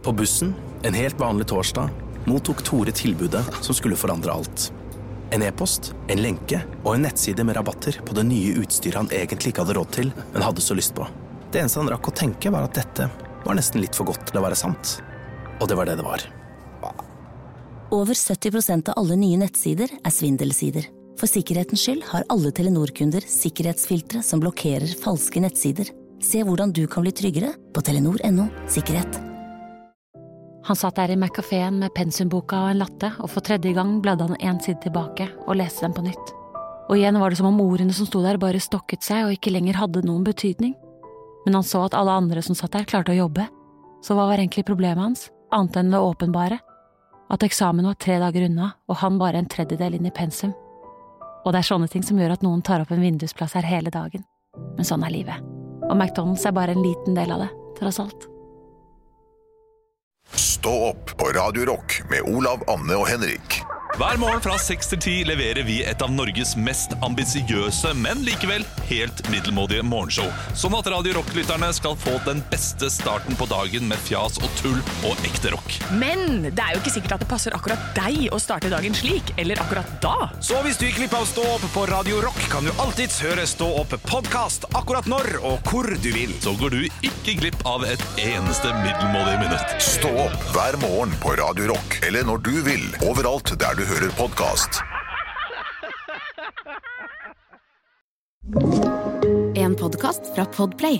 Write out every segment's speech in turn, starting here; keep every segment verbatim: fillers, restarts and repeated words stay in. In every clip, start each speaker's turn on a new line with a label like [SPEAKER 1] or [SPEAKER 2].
[SPEAKER 1] På bussen, en helt vanlig torsdag, mottok Tore tilbudet som skulle forandre alt. En e-post, en lenke og en nettside med rabatter på det nye utstyret han egentlig ikke hadde råd til, men hadde så lyst på. Det eneste han rakk å tenke var at dette var nesten litt for godt til å være sant. Og det var det det var.
[SPEAKER 2] Over sytti prosent av alle nye nettsider er svindelsider. For sikkerhetens skyld har alle Telenor-kunder sikkerhetsfiltre som blokkerer falske nettsider. Se hvordan du kan bli tryggere på telenor punktum no sikkerhet.
[SPEAKER 3] Han satt der i McCaféen med pensumboka og en latte, og for tredje gang bladde han en side tilbake og leste den på nytt. Og igjen var det som om ordene som stod der bare stokket seg og ikke lenger hadde noen betydning. Men han så at alle andre som satt der klarte å jobbe. Så hva var egentlig problemet hans, annet enn det åpenbare? At eksamen var tre dager unna, og han bare en tredjedel inn i pensum. Og det er sånne ting som gjør at noen tar opp en vindusplass her hele dagen. Men sånn er livet. Og McDonald's er bare en liten del av det, tross alt.
[SPEAKER 4] Stå opp på Radio Rock med Olav, Anne og Henrik.
[SPEAKER 5] Hver morgen fra seks til ti leverer vi et av Norges mest ambisiøse, men likevel helt middelmådige morgenshow. Sånn at Radio Rock-lytterne skal få den beste starten på dagen med fjas og tull og ekte rock.
[SPEAKER 6] Men det er jo ikke sikkert at det passer akkurat deg å starte dagen slik, eller akkurat da.
[SPEAKER 7] Så hvis du gikk glipp av Stå opp på Radio Rock, kan du alltids høre Stå opp podcast akkurat når og hvor du vil.
[SPEAKER 5] Så går du ikke glipp av et eneste middelmådig minutt.
[SPEAKER 4] Stå opp hver morgen på Radio Rock, eller når du vil, overalt der du hører podcast.
[SPEAKER 8] En podcast fra Podplay.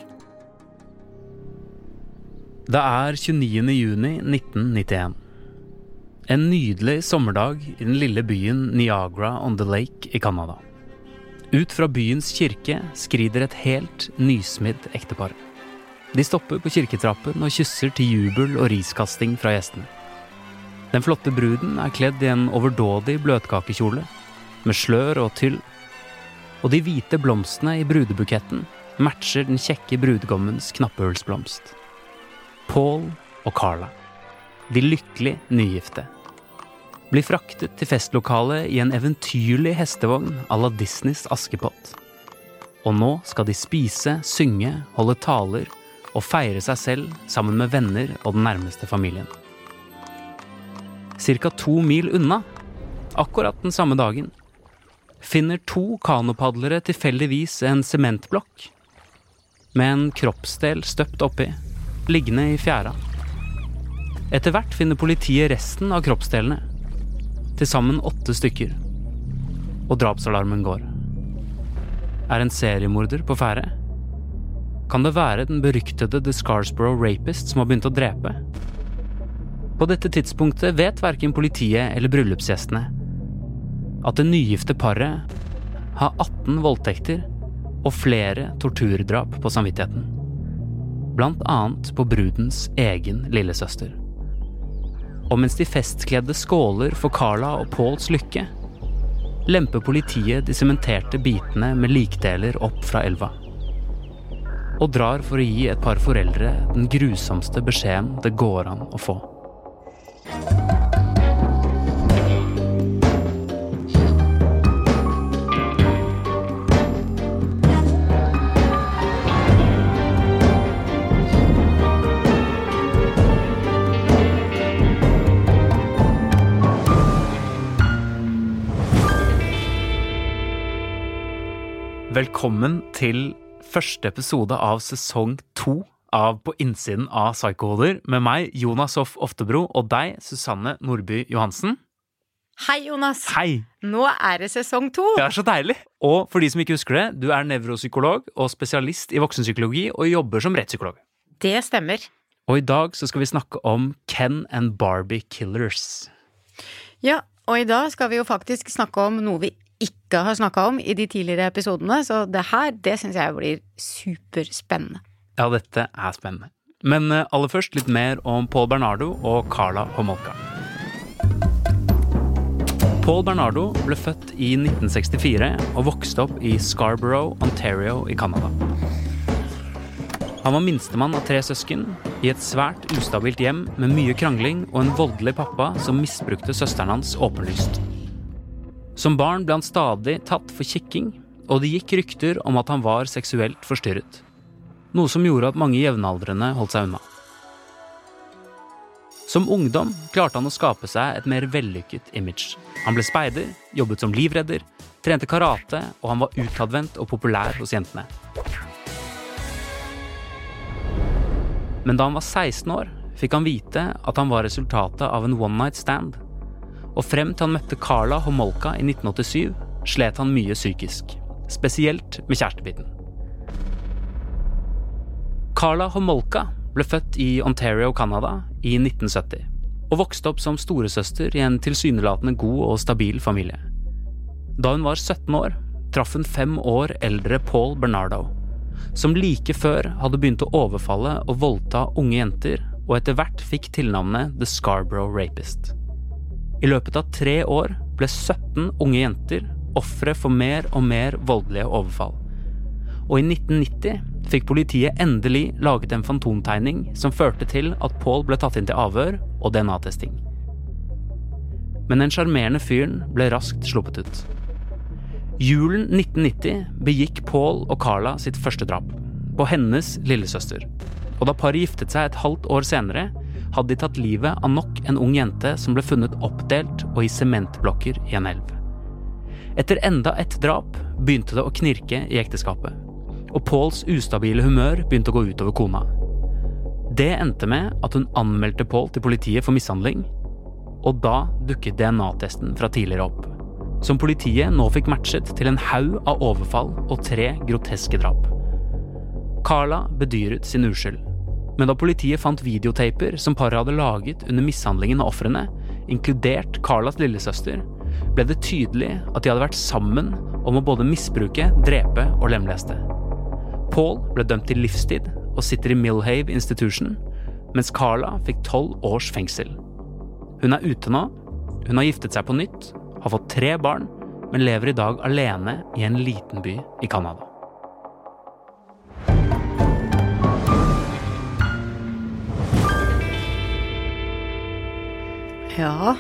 [SPEAKER 9] Det er tjueniende juni nitten nittien. En nydelig sommerdag i den lille byen Niagara on the Lake i Canada. Ut fra byens kirke skrider et helt nysmidd ektepar. De stopper på kirketrappen og kysser til jubel og riskasting fra gjestene. Den flotte bruden er kledd i en overdådig bløtkakekjole, med slør og tyll, og de hvite blomstene i brudebuketten matcher den kjekke brudgommens knappehullsblomst. Paul og Carla, de lykkelig nygifte, blir fraktet til festlokalet i en eventyrlig hestevogn à la Disneys Askepott. Og nå skal de spise, synge, holde taler og feire seg selv sammen med venner og den nærmeste familien. Cirka to mil unna, akkurat den samme dagen, finner to kanopadlere tilfeldigvis en sementblokk med en kroppsdel støpt oppi, liggende i fjæra. Etter hvert finner politiet resten av kroppsdelene, til sammen åtte stykker, og drapsalarmen går. Er en seriemorder på ferde? Kan det være den beryktede The Scarsborough Rapist som har begynt å drepe? På dette tidspunktet vet hverken politiet eller bryllupsgjestene at det nygifte paret har atten voldtekter og flere torturdrap på samvittigheten. Blant annet på brudens egen lillesøster. Og mens de festkledde skåler for Carla og Pauls lykke, lemper politiet de sementerte bitene med likdeler opp fra elva. Og drar for å gi et par foreldre den grusomste beskjeden det går an å få. Velkommen til første episode av sesong to av På innsiden av Psykohoder, med meg, Jonas Hoff Oftebro, og deg, Susanne Nordby Johansen.
[SPEAKER 10] Hei, Jonas.
[SPEAKER 9] Hei.
[SPEAKER 10] Nå er det sesong to.
[SPEAKER 9] Det er så deilig. Og for de som ikke husker det, du er nevropsykolog og spesialist i voksenpsykologi og jobber som rettspsykolog.
[SPEAKER 10] Det stemmer.
[SPEAKER 9] Og i dag så skal vi snakke om Ken and Barbie Killers.
[SPEAKER 10] Ja, og i dag skal vi jo faktisk snakke om noe vi ikke har snakket om i de tidligere episodene, så det her, det synes jeg blir superspennende.
[SPEAKER 9] Ja, dette er spennende. Men aller først litt mer om Paul Bernardo og Carla Homolka. Paul Bernardo ble født i nitten sekstifire og vokste opp i Scarborough, Ontario i Canada. Han var minstemann av tre søsken i et svært ustabilt hjem med mye krangling og en voldelig pappa som misbrukte søsteren hans åpenlyst. Som barn ble han stadig tatt for kikking, og det gikk rykter om at han var seksuelt forstyrret. Noe som gjorde at mange jevnaldrende holdt seg unna. Som ungdom klarte han å skape seg et mer vellykket image. Han ble speider, jobbet som livredder, trente karate, og han var utadvendt og populær hos jentene. Men da han var seksten år, fikk han vite at han var resultatet av en one night stand. Og frem til han møtte Karla Homolka i nitten åttisyv, slet han mye psykisk, spesielt med kjærestebiten. Karla Homolka ble født i Ontario, Canada i nitten sytti, og vokste opp som storesøster i en tilsynelatende god og stabil familie. Da hun var sytten år, traff hun fem år eldre Paul Bernardo, som like før hadde begynt å overfalle og voldta unge jenter, og etter hvert fikk tilnavnet The Scarborough Rapist. I løpet av tre år ble sytten unge jenter ofre for mer og mer voldelige overfall. Og i nitten nitti fikk politiet endelig laget en fantomtegning som førte til at Paul ble tatt inn til avhør og D N A-testing. Men den charmerende fyren ble raskt sluppet ut. Julen nitten nitti begikk Paul og Karla sitt første drap, på hennes lillesøster. Og da paret giftet seg et halvt år senere, hadde de tatt livet av nok en ung jente som ble funnet oppdelt og i sementblokker i en elv. Etter enda et drap begynte det å knirke i ekteskapet, og Pauls ustabile humør begynte å gå ut over kona. Det endte med at hun anmeldte Paul til politiet for mishandling, og da dukket D N A-testen fra tidligere opp, som politiet nå fikk matchet til en haug av overfall og tre groteske drap. Karla bedyret sin uskyld, men da politiet fant videotaper som paret hadde laget under mishandlingen av offrene, inkludert Karlas lillesøster, ble det tydelig at de hadde vært sammen om å både misbruke, drepe og lemleste. Paul ble dømt til livstid og sitter i Millhave Institution, mens Karla fikk tolv års fengsel. Hun er ute nå, hun har giftet seg på nytt, har fått tre barn, men lever i dag alene i en liten by i Canada.
[SPEAKER 10] Ja.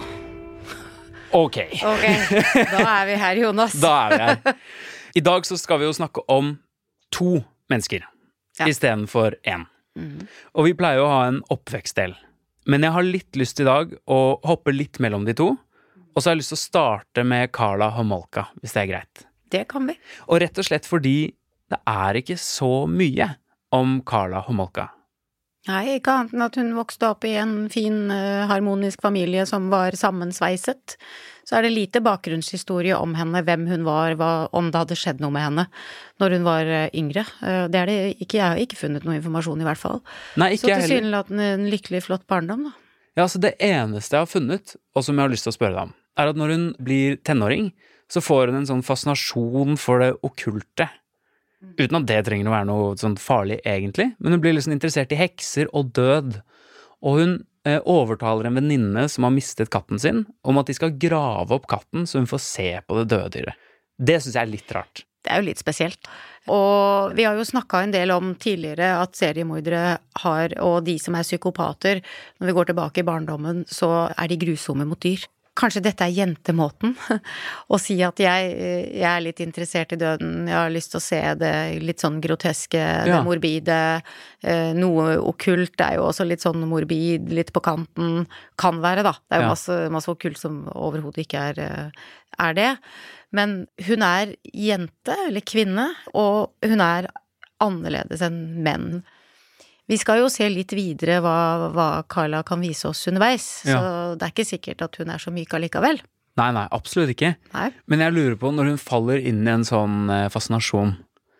[SPEAKER 9] Ok.
[SPEAKER 10] Ok, da er vi her, Jonas.
[SPEAKER 9] Da er vi her. I dag så skal vi jo snakke om to mennesker, ja. I stedet for en. Mm. Og vi pleier å ha en oppvekstdel. Men jeg har litt lyst i dag å hoppe litt mellom de to, og så har jeg lyst til å starte med Karla Homolka, hvis det er greit.
[SPEAKER 10] Det kan vi.
[SPEAKER 9] Og rett og slett fordi det er ikke så mye om Karla Homolka.
[SPEAKER 10] Nei, ikke annet enn at hun vokste opp i en fin, uh, harmonisk familie som var sammensveiset. Så er det lite bakgrunnshistorie om henne, hvem hun var, hva, om det hadde skjedd noe med henne når hun var uh, yngre. Uh, det er det ikke, jeg har ikke funnet noe informasjon i hvert fall.
[SPEAKER 9] Nei, ikke jeg heller.
[SPEAKER 10] Så tilsynelatende en lykkelig, flott barndom da.
[SPEAKER 9] Ja, altså det eneste jeg har funnet, og som jeg har lyst til å spørre deg om, er at når hun blir tenåring, så får hun en sånn fascinasjon for det okkulte. Uten at det trenger å være noe sånn farlig egentlig, men hun blir liksom interessert i hekser og død. Og hun eh, overtaler en venninne som har mistet katten sin, om at de skal grave opp katten så hun får se på det døde dyret. Det synes jeg er litt rart.
[SPEAKER 10] Det er jo litt spesielt. Og vi har jo snakket en del om tidligere at seriemordere har, og de som er psykopater, når vi går tilbake i barndommen, så er de grusomme mot dyr. Kanskje dette er jentemåten å si at jeg, jeg er litt interessert i døden, jeg har lyst til å se det litt sånn groteske, ja. Det morbide, noe okkult er jo også litt sånn morbid, litt på kanten, kan være da. Det er jo ja. masse, masse okkult som overhodet ikke er, er det. Men hun er jente eller kvinne, og hun er annerledes enn menn. Vi skal jo se litt videre hva, hva Karla kan vise oss underveis, ja. Så det er ikke sikkert at hun er så myk allikevel.
[SPEAKER 9] Nei, nei, absolutt ikke.
[SPEAKER 10] Nei.
[SPEAKER 9] Men jeg lurer på, når hun faller inn i en sånn eh, fascinasjon,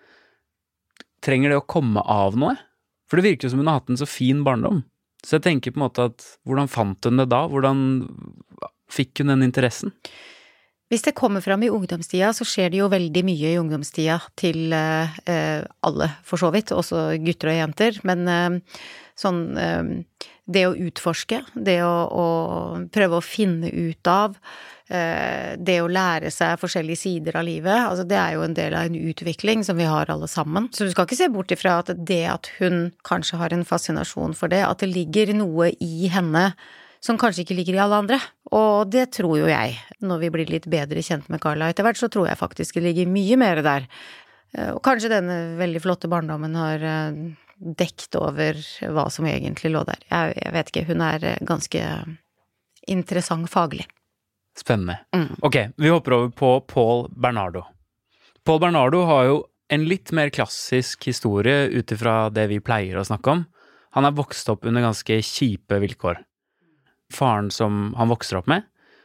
[SPEAKER 9] trenger det å komme av noe? For det virker jo som hun har hatt en så fin barndom. Så jeg tenker på en måte at, hvordan fant hun det da? Hvordan fikk hun den interessen?
[SPEAKER 10] Hvis det kommer fram i ungdomstida, så skjer det jo veldig mye i ungdomstida til eh, alle, for så vidt, også gutter og jenter, men eh, sånn, eh, det å utforske, det å, å prøve å finne ut av, eh, det å lære seg forskjellige sider av livet, altså det er jo en del av en utvikling som vi har alle sammen. Så du skal ikke se bort ifra at det at hun kanskje har en fascinasjon for det, at det ligger noe i henne som kanskje ikke ligger i alle andre. Og det tror jo jeg, når vi blir litt bedre kjent med Karla etter hvert, så tror jeg faktisk det ligger mye mer der. Og kanskje denne veldig flotte barndommen har dekt over hva som egentlig lå der. Jeg, jeg vet ikke, hun er ganske interessant faglig.
[SPEAKER 9] Spennende.
[SPEAKER 10] Mm.
[SPEAKER 9] Ok, vi hopper over på Paul Bernardo. Paul Bernardo har jo en litt mer klassisk historie utifra det vi pleier å snakke om. Han er vokst opp under ganske kjipe vilkår. Faren som han vokser opp med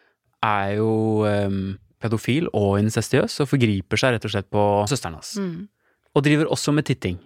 [SPEAKER 9] er jo um, pedofil og incestiøs og forgriper seg rett og slett på søsteren hans.
[SPEAKER 10] Mm.
[SPEAKER 9] Og driver også med titting.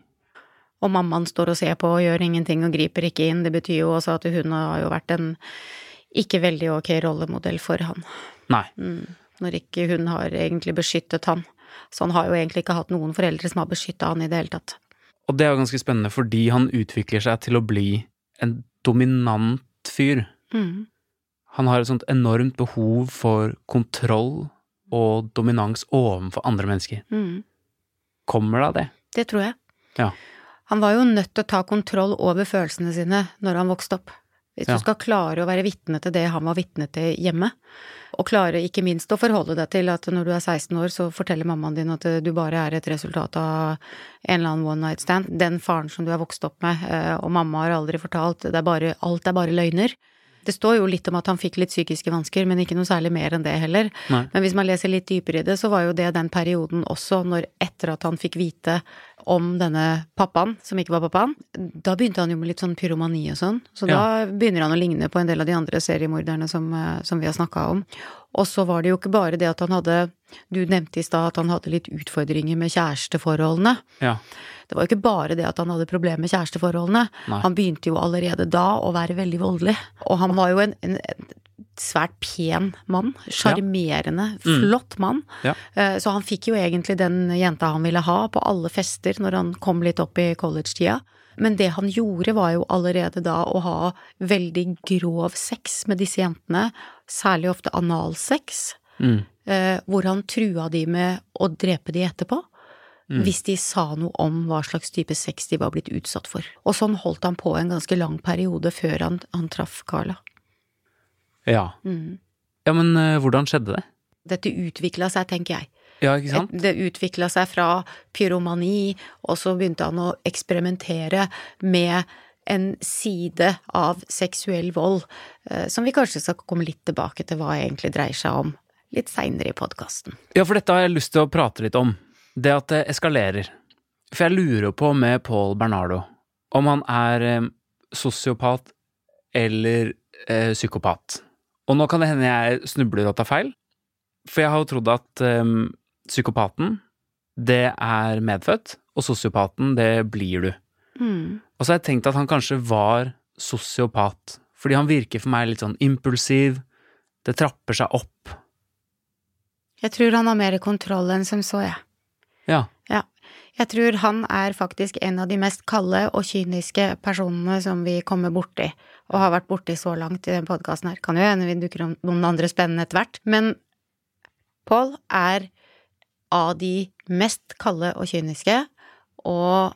[SPEAKER 10] Og mammaen står og ser på og gjør ingenting og griper ikke inn. Det betyr jo også at hun har jo vært en ikke veldig ok rollemodell for han.
[SPEAKER 9] Nei.
[SPEAKER 10] Mm. Når ikke hun har egentlig beskyttet han. Så han har jo egentlig ikke hatt noen foreldre som har beskyttet han i det hele tatt.
[SPEAKER 9] Og det er jo ganske spennende, fordi han utvikler seg til å bli en dominant fyr.
[SPEAKER 10] Mm.
[SPEAKER 9] Han har et sånt enormt behov for kontroll og dominans overfor andre mennesker.
[SPEAKER 10] Mm.
[SPEAKER 9] Kommer det av det?
[SPEAKER 10] Det tror jeg.
[SPEAKER 9] Ja.
[SPEAKER 10] Han var jo nødt til å ta kontroll over følelsene sine når han vokste opp. Hvis
[SPEAKER 9] Ja.
[SPEAKER 10] du skal klare å være vitne til det han var vitne til hjemme, og klare ikke minst å forholde deg til at når du er seksten år, så forteller mammaen din at du bare er et resultat av en eller annen one night stand. Den faren som du har vokst opp med, og mamma har aldri fortalt, det er bare, alt er bare løgner. Det står jo litt om at han fikk litt psykiske vansker, men ikke noe særlig mer enn det heller.
[SPEAKER 9] Nei.
[SPEAKER 10] Men hvis man leser litt dypere i det, så var jo det den perioden også, når etter at han fikk vite om denne pappaen, som ikke var pappaen, da begynte han jo med litt sånn pyromani og sånn. Så
[SPEAKER 9] Ja.
[SPEAKER 10] da begynner han å ligne på en del av de andre seriemorderne som, som vi har snakket om. Og så var det jo ikke bare det at han hadde, du nevnte i stad at han hadde litt utfordringer med kjæresteforholdene.
[SPEAKER 9] Ja.
[SPEAKER 10] Det var jo ikke bare det at han hadde problemer med kjæresteforholdene.
[SPEAKER 9] Nei.
[SPEAKER 10] Han begynte jo allerede da å være veldig voldelig. Og han var jo en, en, en svært pen mann, charmerende,
[SPEAKER 9] Mm.
[SPEAKER 10] flott mann.
[SPEAKER 9] Ja.
[SPEAKER 10] Eh, Så han fikk jo egentlig den jenta han ville ha på alle fester når han kom litt opp i college-tida. Men det han gjorde var jo allerede da å ha veldig grov sex med disse jentene, særlig ofte analsex,
[SPEAKER 9] Mm.
[SPEAKER 10] eh, hvor han trua de med å drepe de etterpå.
[SPEAKER 9] Mm.
[SPEAKER 10] Hvis de sa noe om hva slags type sex de var blitt utsatt for. Og sånn holdt han på en ganske lang periode før han, han traff Carla.
[SPEAKER 9] Ja.
[SPEAKER 10] Mm.
[SPEAKER 9] Ja, men uh, hvordan skjedde det?
[SPEAKER 10] Dette utviklet seg, tenker jeg.
[SPEAKER 9] Ja, ikke sant?
[SPEAKER 10] Det utviklet seg fra pyromani, og så begynte han å eksperimentere med en side av seksuell vold, eh, som vi kanskje skal komme litt tilbake til hva egentlig dreier seg om, litt senere i podcasten.
[SPEAKER 9] Ja, for dette har jeg lyst til å prate litt om. Det at det eskalerer. For jeg lurer på med Paul Bernardo, om han er eh, sosiopat eller eh, psykopat. Og nå kan det hende jeg snubler og tar feil, for jeg har jo trodd at eh, psykopaten, det er medfødt, og sosiopaten, det blir du.
[SPEAKER 10] Mm.
[SPEAKER 9] Og så har jeg tenkt at han kanskje var sosiopat, fordi han virker for meg litt sånn impulsiv, det trapper seg opp.
[SPEAKER 10] Jeg tror han har mer kontroll enn som så, jeg.
[SPEAKER 9] Ja.
[SPEAKER 10] Ja. Jeg tror han er faktisk en av de mest kalde og kyniske personene som vi kommer borti, og har vært borti så langt i den podcasten her. Kan jo hende vi dukker om noen andre spennende etter hvert, men Paul er av de mest kalde og kyniske, og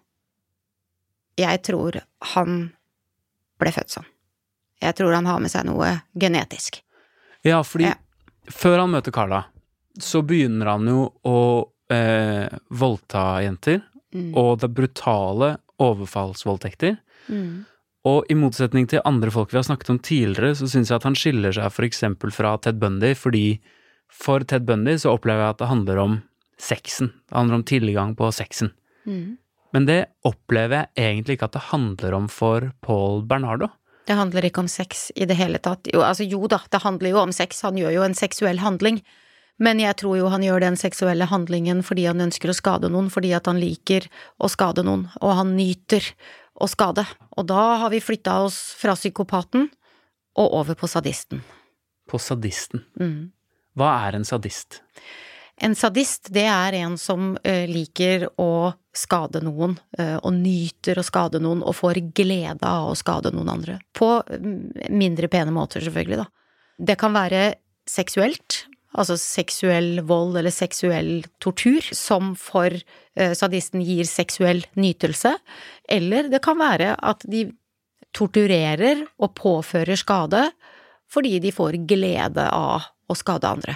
[SPEAKER 10] jeg tror han ble født sånn. Jeg tror han har med seg noe genetisk.
[SPEAKER 9] Ja, fordi
[SPEAKER 10] Ja.
[SPEAKER 9] før han møter Carla, så begynner han jo å eh, voldta jenter,
[SPEAKER 10] Mm.
[SPEAKER 9] og det er brutale overfallsvoldtekter.
[SPEAKER 10] Mm.
[SPEAKER 9] Og i motsetning til andre folk vi har snakket om tidligere, så synes jeg at han skiller seg for eksempel fra Ted Bundy, fordi for Ted Bundy så opplever jeg at det handler om sexen. Det handler om tilgang på sexen.
[SPEAKER 10] Mm.
[SPEAKER 9] Men det opplever jeg egentlig ikke at det handler om for Paul Bernardo.
[SPEAKER 10] Det handler ikke om sex i det hele tatt. Jo, altså jo da, det handler jo om sex. Han gjør jo en seksuell handling. Men jeg tror jo han gjør den seksuelle handlingen fordi han ønsker å skade noen, fordi at han liker å skade noen, og han nyter å skade. Og da har vi flyttet oss fra psykopaten og over på sadisten.
[SPEAKER 9] På sadisten.
[SPEAKER 10] Mm.
[SPEAKER 9] Hva er en sadist?
[SPEAKER 10] En sadist, det er en som uh, liker å skade noen, uh, og nyter å skade noen, og får glede av å skade noen andre. På mm, mindre pene måter, selvfølgelig da. Det kan være seksuelt, altså seksuell vold eller seksuell tortur, som for uh, sadisten gir seksuell nytelse, eller det kan være at de torturerer og påfører skade fordi de får glede av å skade andre.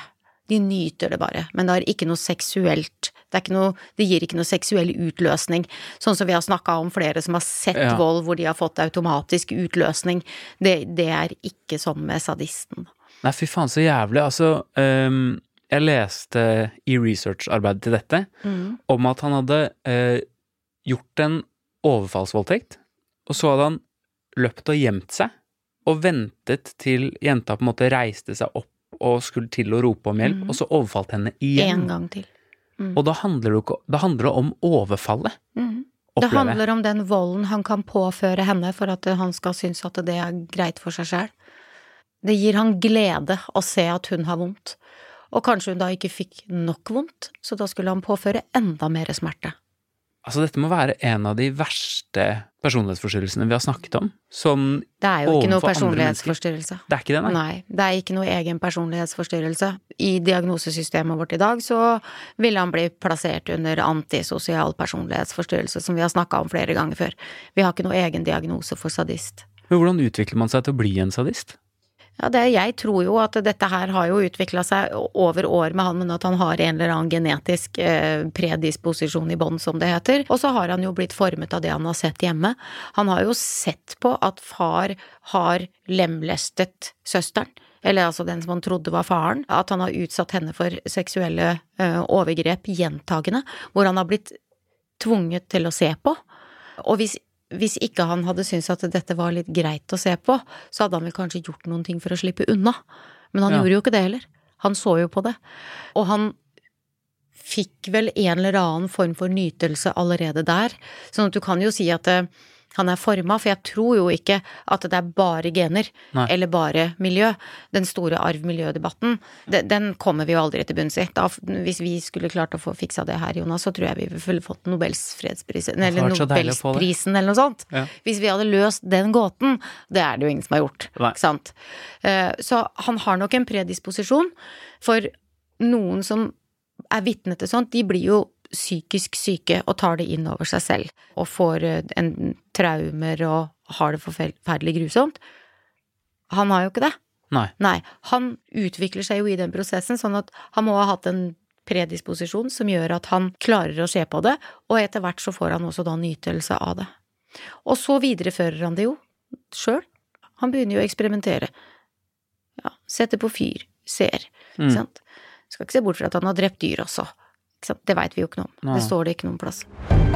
[SPEAKER 10] De nyter det bare, men det har ikke noe seksuelt, det, er ikke noe, det gir ikke noe seksuell utløsning, sånn som vi har snakket om flere som har sett ja. vold hvor de har fått automatisk utløsning, det, det er ikke sånn med sadisten.
[SPEAKER 9] Nei, fy faen så jævlig, altså... Um Jeg leste i researcharbeidet til dette mm. om at han hadde eh, gjort en overfallsvoldtekt, og så hadde han løpt og gjemt seg, og ventet til jenta på en måte reiste seg opp og skulle til å rope om hjelp, mm. og så overfalt henne igjen.
[SPEAKER 10] En gang til. Mm.
[SPEAKER 9] Og da handler det, ikke, da handler det om overfallet.
[SPEAKER 10] Mm. Det handler om den volden han kan påføre henne for at han skal synes at det er greit for seg selv. Det gir han glede å se at hun har vondt. Og kanskje hun da ikke fikk nok vondt, så da skulle han påføre enda mer smerte.
[SPEAKER 9] Altså dette må være en av de verste personlighetsforstyrrelsene vi har snakket om, som
[SPEAKER 10] det er jo ikke noe personlighetsforstyrrelse.
[SPEAKER 9] Det er ikke det, nei?
[SPEAKER 10] Nei, det er ikke noe egen personlighetsforstyrrelse. I diagnosesystemet vårt i dag så vil han bli plassert under antisosial personlighetsforstyrrelse, som vi har snakket om flere ganger før. Vi har ikke noe egen diagnose for sadist.
[SPEAKER 9] Men hvordan utvikler man seg til å bli en sadist?
[SPEAKER 10] Ja, det, jeg tror jo at dette her har jo utviklet seg over år med han, men at han har en eller annen genetisk eh, predisposisjon i bånd, som det heter. Og så har han jo blitt formet av det han har sett hjemme. Han har jo sett på at far har lemlestet søsteren, eller altså den som han trodde var faren, at han har utsatt henne for seksuelle eh, overgrep gjentagende, hvor han har blitt tvunget til å se på. Og hvis Hvis ikke han hadde syntes at dette var litt greit å se på, så hadde han vel kanskje gjort noen ting for å slippe unna. Men han ja. gjorde jo ikke det heller. Han så jo på det. Og han fikk vel en eller annen form for nytelse allerede der. Sånn at du kan jo si at det, han er formet, for jeg tror jo ikke at det er bare gener, Nei. eller bare miljø. Den store arv-miljødebatten, den, den kommer vi jo aldri til bunns i. Da, hvis vi skulle klart å få fiksa det her, Jonas, så tror jeg vi ville fått Nobels fredsprisen, eller Nobelsprisen, eller noe sånt. Ja. Hvis vi hadde løst den gåten, det er det jo ingen som har gjort, Nei. Ikke sant? Så han har nok en predisposisjon, for noen som er vitne til sånt, de blir jo psykisk syke og tar det inn over seg selv, og får en traumer og har det forferdelig grusomt. Han har jo ikke det.
[SPEAKER 9] Nei.
[SPEAKER 10] Nei, han utvikler seg jo i den prosessen, sånn at han må ha hatt en predisposisjon som gjør at han klarer å se på det, og etter hvert så får han også da nytelse av det. Og så viderefører han det jo selv. Han begynner jo å eksperimentere. Ja, setter på fyr, ser, ikke sant? Skal ikke se bort fra at han har drept dyr også. Det vet vi jo ikke noe om. Nei. Det står det ikke noen plass.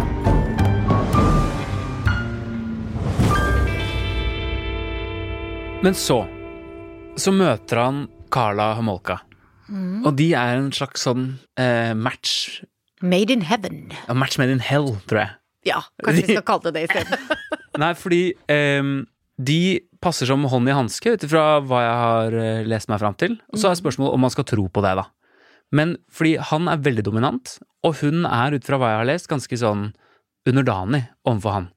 [SPEAKER 9] Men så, så møter han Karla Homolka. Mm. Og de er en slags sånn eh, match.
[SPEAKER 10] Made in heaven.
[SPEAKER 9] Ja, match made in hell, tror jeg.
[SPEAKER 10] Ja, kanskje vi skal kalle det det i stedet.
[SPEAKER 9] Nei, fordi eh, de passer som hånd i handske utifra hva jeg har eh, lest meg frem til. Og så er spørsmålet om man skal tro på det da. Men fordi han er veldig dominant, og hun er, ut fra hva jeg har lest, ganske sånn underdanig overfor han.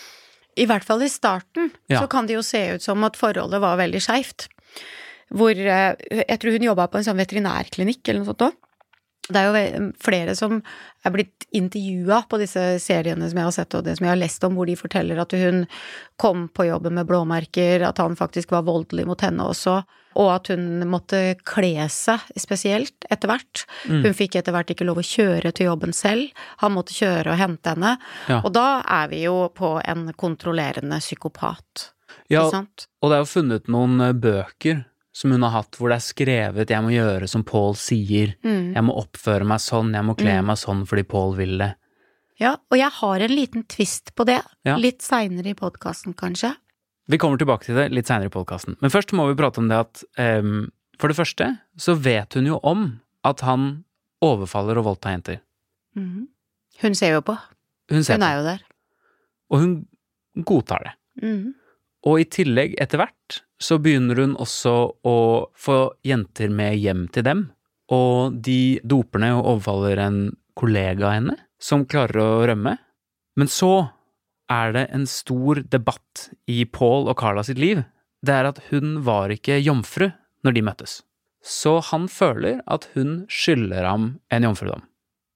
[SPEAKER 10] I hvert fall i starten, ja. Så kan det jo se ut som at forholdet var veldig skjevt. Hvor, jeg tror hun jobbet på en sånn veterinærklinikk eller noe sånt også. Det er jo flere som er blitt intervjuet på disse seriene som jeg har sett, og det som jeg har lest om, hvor de forteller at hun kom på jobben med blåmerker, at han faktisk var voldelig mot henne også, og at hun måtte kle seg spesielt etter hvert. Mm. Hun fikk etter hvert ikke lov å kjøre til jobben selv, han måtte kjøre og hente henne, ja. Og da er vi jo på en kontrollerende psykopat.
[SPEAKER 9] Ja, og det er jo funnet noen bøker som hun har hatt, hvor det er skrevet, jeg må gjøre som Paul sier, mm. jeg må oppføre meg sånn, jeg må kle mm. meg sånn fordi Paul vil det.
[SPEAKER 10] Ja, og jeg har en liten twist på det, ja. Litt senere i podcasten kanskje.
[SPEAKER 9] Vi kommer tilbake til det litt senere i podcasten, men først må vi prate om det at, um, for det første, så vet hun jo om at han overfaller og voldtar jenter.
[SPEAKER 10] Mm. Hun ser jo på.
[SPEAKER 9] Hun, ser
[SPEAKER 10] hun er
[SPEAKER 9] på.
[SPEAKER 10] jo der.
[SPEAKER 9] Og hun godtar det.
[SPEAKER 10] Mm.
[SPEAKER 9] Og i tillegg, etter hvert, så begynner hun også å få jenter med hjem til dem, og de doper ned og overfaller en kollega av henne, som klarer å rømme. Men så er det en stor debatt i Paul og Karla sitt liv. Det er at hun var ikke jomfru når de møttes. Så han føler at hun skylder ham en jomfrudom.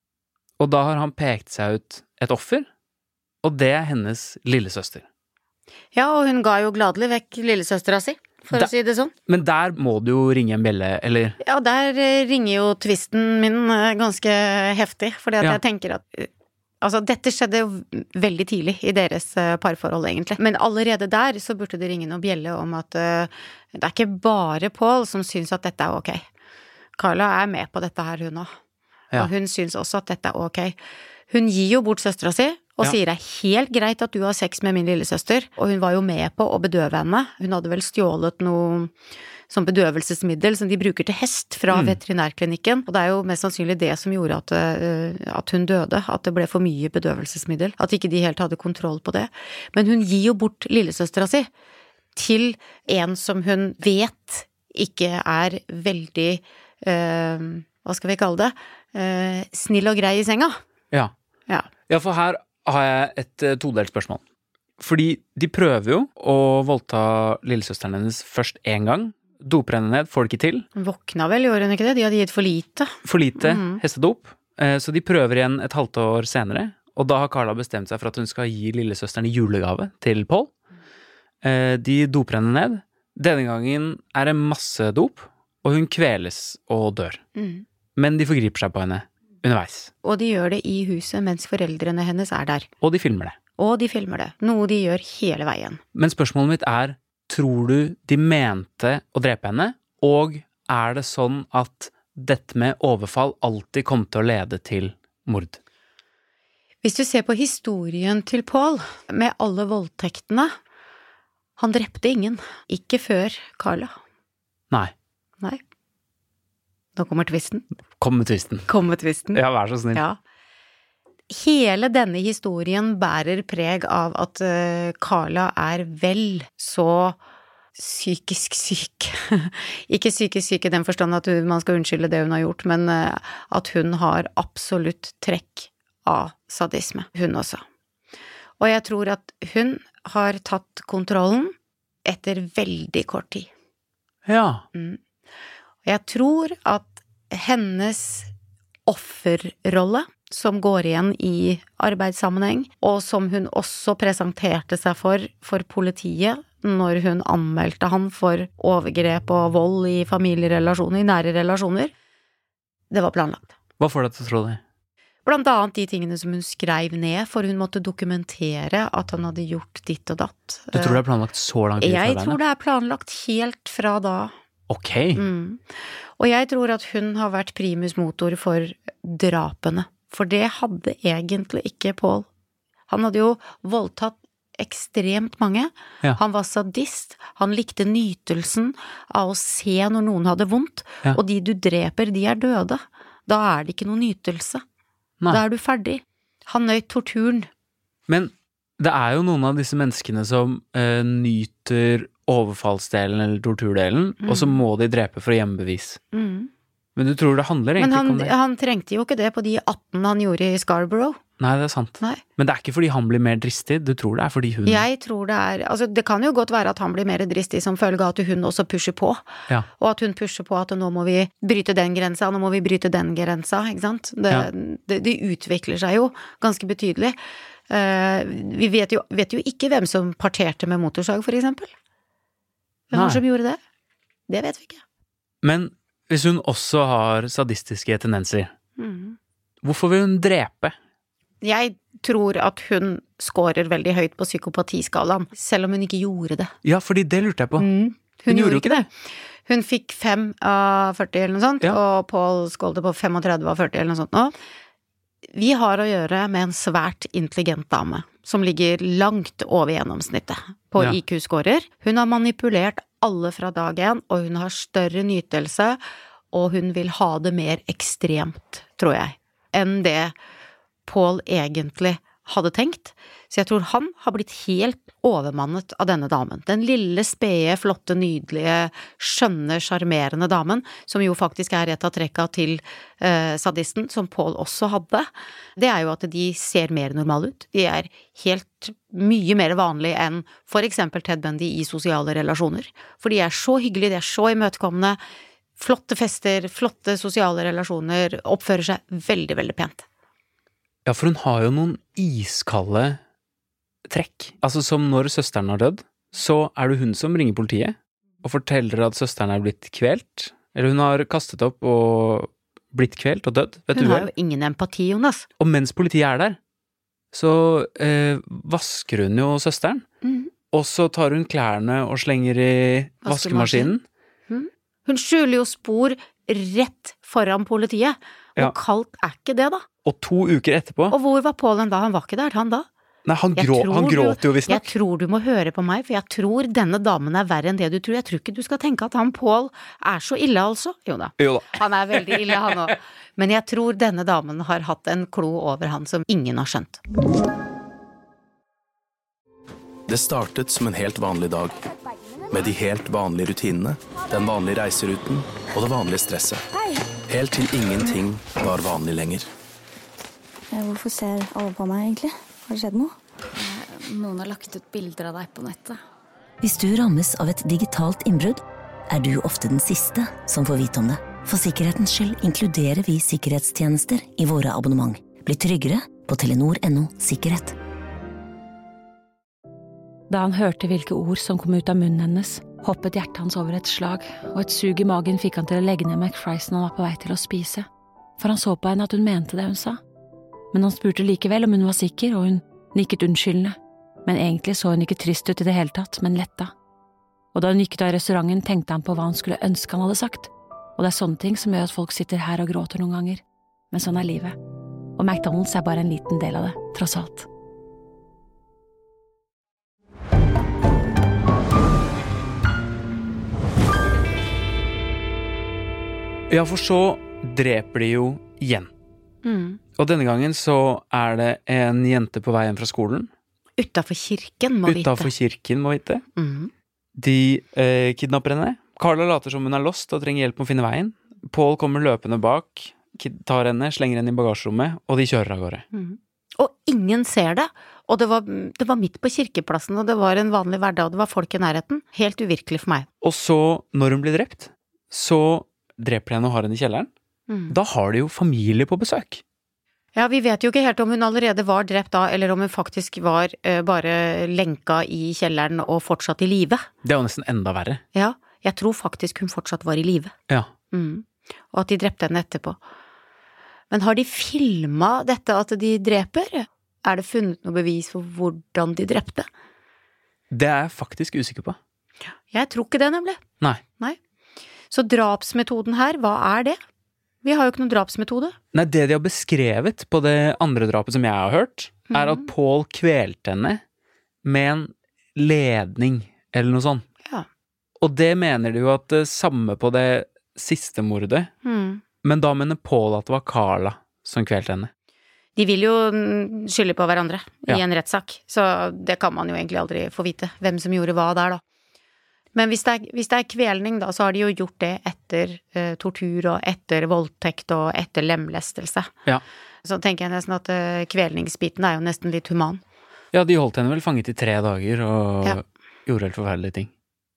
[SPEAKER 9] Og da har han pekt seg ut et offer, og det er hennes lillesøster.
[SPEAKER 10] Ja, og hun ga jo gladelig vekk lillesøstera si, for
[SPEAKER 9] Da,
[SPEAKER 10] å si det sånn.
[SPEAKER 9] Men der må du jo ringe en bjelle, eller?
[SPEAKER 10] Ja, der eh, ringer jo tvisten min eh, ganske heftig, fordi at
[SPEAKER 9] Ja.
[SPEAKER 10] jeg tenker at eh, altså, dette skjedde jo veldig tidlig i deres eh, parforhold, egentlig. Men allerede der så burde det ringe noen bjelle om at eh, det er ikke bare Paul som syns at dette er ok. Carla er med på dette her, hun også.
[SPEAKER 9] Ja.
[SPEAKER 10] Og hun syns også at dette er ok. Hun gir jo bort søstera si, og
[SPEAKER 9] Ja.
[SPEAKER 10] sier det er helt greit at du har sex med min lillesøster, og hun var jo med på å bedøve henne. Hun hadde vel stjålet noe som bedøvelsesmiddel som de bruker til hest fra
[SPEAKER 9] Mm.
[SPEAKER 10] veterinærklinikken, og det er jo mest sannsynlig det som gjorde at, uh, at hun døde, at det ble for mye bedøvelsesmiddel, at ikke de helt hadde kontroll på det. Men hun gir jo bort lillesøstera si til en som hun vet ikke er veldig, uh, hva skal vi kalle det, uh, snill og grei i senga.
[SPEAKER 9] Ja.
[SPEAKER 10] Ja.
[SPEAKER 9] Ja, for her har jeg et uh, todelt spørsmål. Fordi de prøver jo å voldta lillesøsteren hennes først en gang, doper henne ned, får det ikke til.
[SPEAKER 10] Hun våkna vel, gjorde hun ikke det? De hadde gitt for lite.
[SPEAKER 9] For lite
[SPEAKER 10] Mhm.
[SPEAKER 9] hestedop, eh, så de prøver igjen et halvt år senere, og da har Carla bestemt seg for at hun skal gi lillesøsteren i julegave til Paul. Eh, de doper henne ned. Denne gangen er det masse dop, og hun kveles og dør.
[SPEAKER 10] Mm.
[SPEAKER 9] Men de forgriper seg på henne underveis,
[SPEAKER 10] Og de gjør det i huset mens foreldrene hennes er der.
[SPEAKER 9] og de filmer det.
[SPEAKER 10] Og de filmer det, noe de gjør hele veien.
[SPEAKER 9] Men spørsmålet mitt er, tror du de mente å drepe henne, og er det sånn at dette med overfall alltid kom til å lede til mord?
[SPEAKER 10] Hvis du ser på historien til Paul, med alle voldtektene, han drepte ingen, ikke før Carla.
[SPEAKER 9] Nei.
[SPEAKER 10] Nei. Nå kommer tvisten.
[SPEAKER 9] Kom med tvisten.
[SPEAKER 10] Kom med tvisten.
[SPEAKER 9] Ja, vær så snill.
[SPEAKER 10] Ja. Hele denne historien bærer preg av at uh, Carla er vel så psykisk syk. Ikke psykisk syk i den forstand at hun, man skal unnskylde det hun har gjort, men uh, at hun har absolutt trekk av sadisme, hun også. Og jeg tror at hun har tatt kontrollen etter veldig kort tid.
[SPEAKER 9] Ja.
[SPEAKER 10] Mm. Jeg tror at hennes offerrolle, som går igjen i arbeidssammenheng, og som hun også presenterte seg for for politiet når hun anmeldte han for overgrep og vold i familierelasjoner, i nære relasjoner, det var planlagt.
[SPEAKER 9] Hva får deg til å tro det?
[SPEAKER 10] Blant annet de tingene som hun skrev ned, for hun måtte dokumentere at han hadde gjort ditt og datt.
[SPEAKER 9] Du tror det er planlagt så lang tid?
[SPEAKER 10] Jeg tror det er planlagt helt fra da.
[SPEAKER 9] Ok.
[SPEAKER 10] Mm. Og jeg tror at hun har vært primus motor for drapene. For det hadde egentlig ikke Paul. Han hadde jo voldtatt ekstremt mange.
[SPEAKER 9] Ja.
[SPEAKER 10] Han var sadist. Han likte nytelsen av å se når noen hadde vondt.
[SPEAKER 9] Ja.
[SPEAKER 10] Og de du dreper, de er døde. Da er det ikke noe nytelse.
[SPEAKER 9] Nei.
[SPEAKER 10] Da er du ferdig. Han nøyt torturen.
[SPEAKER 9] Men det er jo noen av disse menneskene som eh, nyter overfallsdelen eller torturdelen,
[SPEAKER 10] Mm.
[SPEAKER 9] og så må de drepe for å gjemme bevis.
[SPEAKER 10] Mm.
[SPEAKER 9] Men du tror det handler
[SPEAKER 10] Men
[SPEAKER 9] egentlig
[SPEAKER 10] han,
[SPEAKER 9] ikke om det?
[SPEAKER 10] han trengte jo ikke det på de atten han gjorde i Scarborough.
[SPEAKER 9] Nei, det er sant.
[SPEAKER 10] Nei.
[SPEAKER 9] Men det er ikke fordi han blir mer dristig, du tror det er fordi hun...
[SPEAKER 10] Jeg tror det er, altså det kan jo godt være at han blir mer dristig som følge av at hun også pusher på,
[SPEAKER 9] Ja.
[SPEAKER 10] og at hun pusher på at nå må vi bryte den grensa, nå må vi bryte den grensa, ikke sant? Det,
[SPEAKER 9] Ja.
[SPEAKER 10] det, det utvikler seg jo ganske betydelig. Uh, vi vet jo, vet jo ikke hvem som parterte med motorsag, for eksempel. Hvem var
[SPEAKER 9] Nei.
[SPEAKER 10] som gjorde det? Det vet vi ikke.
[SPEAKER 9] Men hvis hun også har sadistiske tendenser,
[SPEAKER 10] Mhm.
[SPEAKER 9] hvorfor vil hun drepe?
[SPEAKER 10] Jeg tror at hun scorer veldig høyt på psykopatiskalaen, selv om hun ikke gjorde det.
[SPEAKER 9] Ja, fordi det lurte jeg på.
[SPEAKER 10] Mm. Hun,
[SPEAKER 9] Hun
[SPEAKER 10] gjorde
[SPEAKER 9] gjorde
[SPEAKER 10] ikke det. Hun fikk fem av førti eller noe sånt,
[SPEAKER 9] Ja.
[SPEAKER 10] og Paul skålte på femogtredve av førti eller noe sånt nå. Vi har å gjøre med en svært intelligent dame, som ligger langt over gjennomsnittet på
[SPEAKER 9] Ja.
[SPEAKER 10] I Q-scorer. Hun har manipulert alle fra dag én, og hun har større nytelse, og hun vil ha det mer ekstremt, tror jeg, enn det Paul egentlig hadde tenkt. Så jeg tror han har blitt helt overmannet av denne damen. Den lille, spede, flotte, nydelige, skjønne, sjarmerende damen, som jo faktisk er et av trekka til eh, sadisten, som Paul også hadde. Det er jo at de ser mer normale ut. De er helt mye mer vanlige enn for eksempel Ted Bundy i sosiale relasjoner. For de er så hyggelige, de er så imøtekommende, flotte fester, flotte sosiale relasjoner, oppfører seg veldig, veldig pent.
[SPEAKER 9] Ja, for hun har jo noen iskalde trekk. Altså som når søsteren har dødd, så er det hun som ringer politiet, og forteller at søsteren er blitt kvelt. Eller hun har kastet opp og blitt kvelt og dødd. Vet
[SPEAKER 10] hun
[SPEAKER 9] du
[SPEAKER 10] har jo ingen empati, Jonas.
[SPEAKER 9] Og mens politiet er der, så eh, vasker hun jo søsteren.
[SPEAKER 10] Mm.
[SPEAKER 9] Og så tar hun klærne og slenger i vaskemaskinen.
[SPEAKER 10] Mm. Hun skjuler jo spor rett foran politiet. Og
[SPEAKER 9] Ja.
[SPEAKER 10] kaldt er ikke det, da.
[SPEAKER 9] Og to uker etterpå
[SPEAKER 10] Og hvor var Pål da? Han var ikke der, han da?
[SPEAKER 9] Nei, han,
[SPEAKER 10] Jeg
[SPEAKER 9] grå,
[SPEAKER 10] tror
[SPEAKER 9] han
[SPEAKER 10] du-
[SPEAKER 9] gråter jo visst
[SPEAKER 10] Jeg
[SPEAKER 9] nok.
[SPEAKER 10] tror du må høre på meg, for jeg tror denne damen er verre enn det du tror. Jeg tror ikke du skal tenke at han Pål er så ille, altså. Jo da.
[SPEAKER 9] Jo da.
[SPEAKER 10] Han er veldig ille, han òg. Men jeg tror denne damen har hatt en klo over han som ingen har skjønt.
[SPEAKER 1] Det startet som en helt vanlig dag, med de helt vanlige rutinene, den vanlige reiseruten og det vanlige stresset. Helt til ingenting var vanlig lenger.
[SPEAKER 11] Hvorfor ser alle på meg egentlig? Har det skjedd noe?
[SPEAKER 8] Noen har lagt ut bilder av deg på nettet.
[SPEAKER 2] Hvis du rammes av et digitalt innbrudd, er du ofte den siste som får vite om det. For sikkerhetens skyld inkluderer vi sikkerhetstjenester i våre abonnement. Bli tryggere på telenor punktum no sikkerhet.
[SPEAKER 3] Da han hørte hvilke ord som kom ut av munnen hennes, hoppet hjertet hans over et slag, og et sug i magen fikk han til å legge ned McFriesen han var på vei til å spise. For han så på henne at hun mente det hun sa. Men han spurte likevel om hun var sikker, og hun nikket unnskyldende. Men egentlig så hun ikke trist ut i det hele tatt, men letta. Og da hun gikk ut av restauranten, tenkte han på hva han skulle ønske han hadde sagt. Og det er sånne ting som gjør at folk sitter her og gråter noen ganger. Men sånn er livet. Og McDonald's er bare en liten del av det, tross alt.
[SPEAKER 9] Ja, for så dreper de jo igjen.
[SPEAKER 10] Mm.
[SPEAKER 9] Og denne gangen så er det en jente på vei hjem fra skolen.
[SPEAKER 10] Utenfor kirken, må vite.
[SPEAKER 9] Utenfor kirken, må vite.
[SPEAKER 10] Mm.
[SPEAKER 9] De eh, kidnapper henne. Carla later som hun er lost og trenger hjelp med å finne veien. Paul kommer løpende bak, tar henne, slenger henne i bagasjerommet, og de kjører av gårde.
[SPEAKER 10] Mm. Og ingen ser det. Og det var, det var midt på kirkeplassen, og det var en vanlig hverdag, og det var folk i nærheten. Helt uvirkelig for meg.
[SPEAKER 9] Og så, når hun blir drept, så dreper de henne og har henne i kjelleren.
[SPEAKER 10] Mm.
[SPEAKER 9] Da har de jo familie på besøk.
[SPEAKER 10] Ja, vi vet jo ikke helt om hun allerede var drept da, eller om hun faktisk var uh, bare lenka i kjelleren og fortsatt i live.
[SPEAKER 9] Det er jo nesten enda verre.
[SPEAKER 10] Ja, jeg tror faktisk hun fortsatt var i live.
[SPEAKER 9] Ja.
[SPEAKER 10] Mm. Og at de drepte henne etterpå. Men har de filmet dette at de dreper? Er det funnet noe bevis for hvordan de drepte?
[SPEAKER 9] Det er jeg faktisk usikker på.
[SPEAKER 10] Jeg tror ikke det, nemlig.
[SPEAKER 9] Nei.
[SPEAKER 10] Nei. Så drapsmetoden her, hva er det? Vi har jo ikke noen drapsmetode.
[SPEAKER 9] Nei, det de har beskrevet på det andre drapet som jeg har hørt, mm. er at Paul kvelte henne med en ledning, eller noe sånt.
[SPEAKER 10] Ja.
[SPEAKER 9] Og det mener de jo at det samme på det siste mordet,
[SPEAKER 10] Mm.
[SPEAKER 9] men da mener Paul at det var Carla som kvelte henne.
[SPEAKER 10] De vil jo skylde på hverandre i
[SPEAKER 9] Ja.
[SPEAKER 10] en rettssak, så det kan man jo egentlig aldri få vite, hvem som gjorde hva der da. Men hvis det er, hvis det er kvelning da, så har de jo gjort det etter eh, tortur og etter voldtekt og etter lemlestelse.
[SPEAKER 9] Ja.
[SPEAKER 10] Så tenker jeg nesten at eh, kvelningsbiten er jo nesten litt human.
[SPEAKER 9] Ja, de holdt henne vel fanget i tre dager og
[SPEAKER 10] Ja.
[SPEAKER 9] gjorde helt forferdelige ting.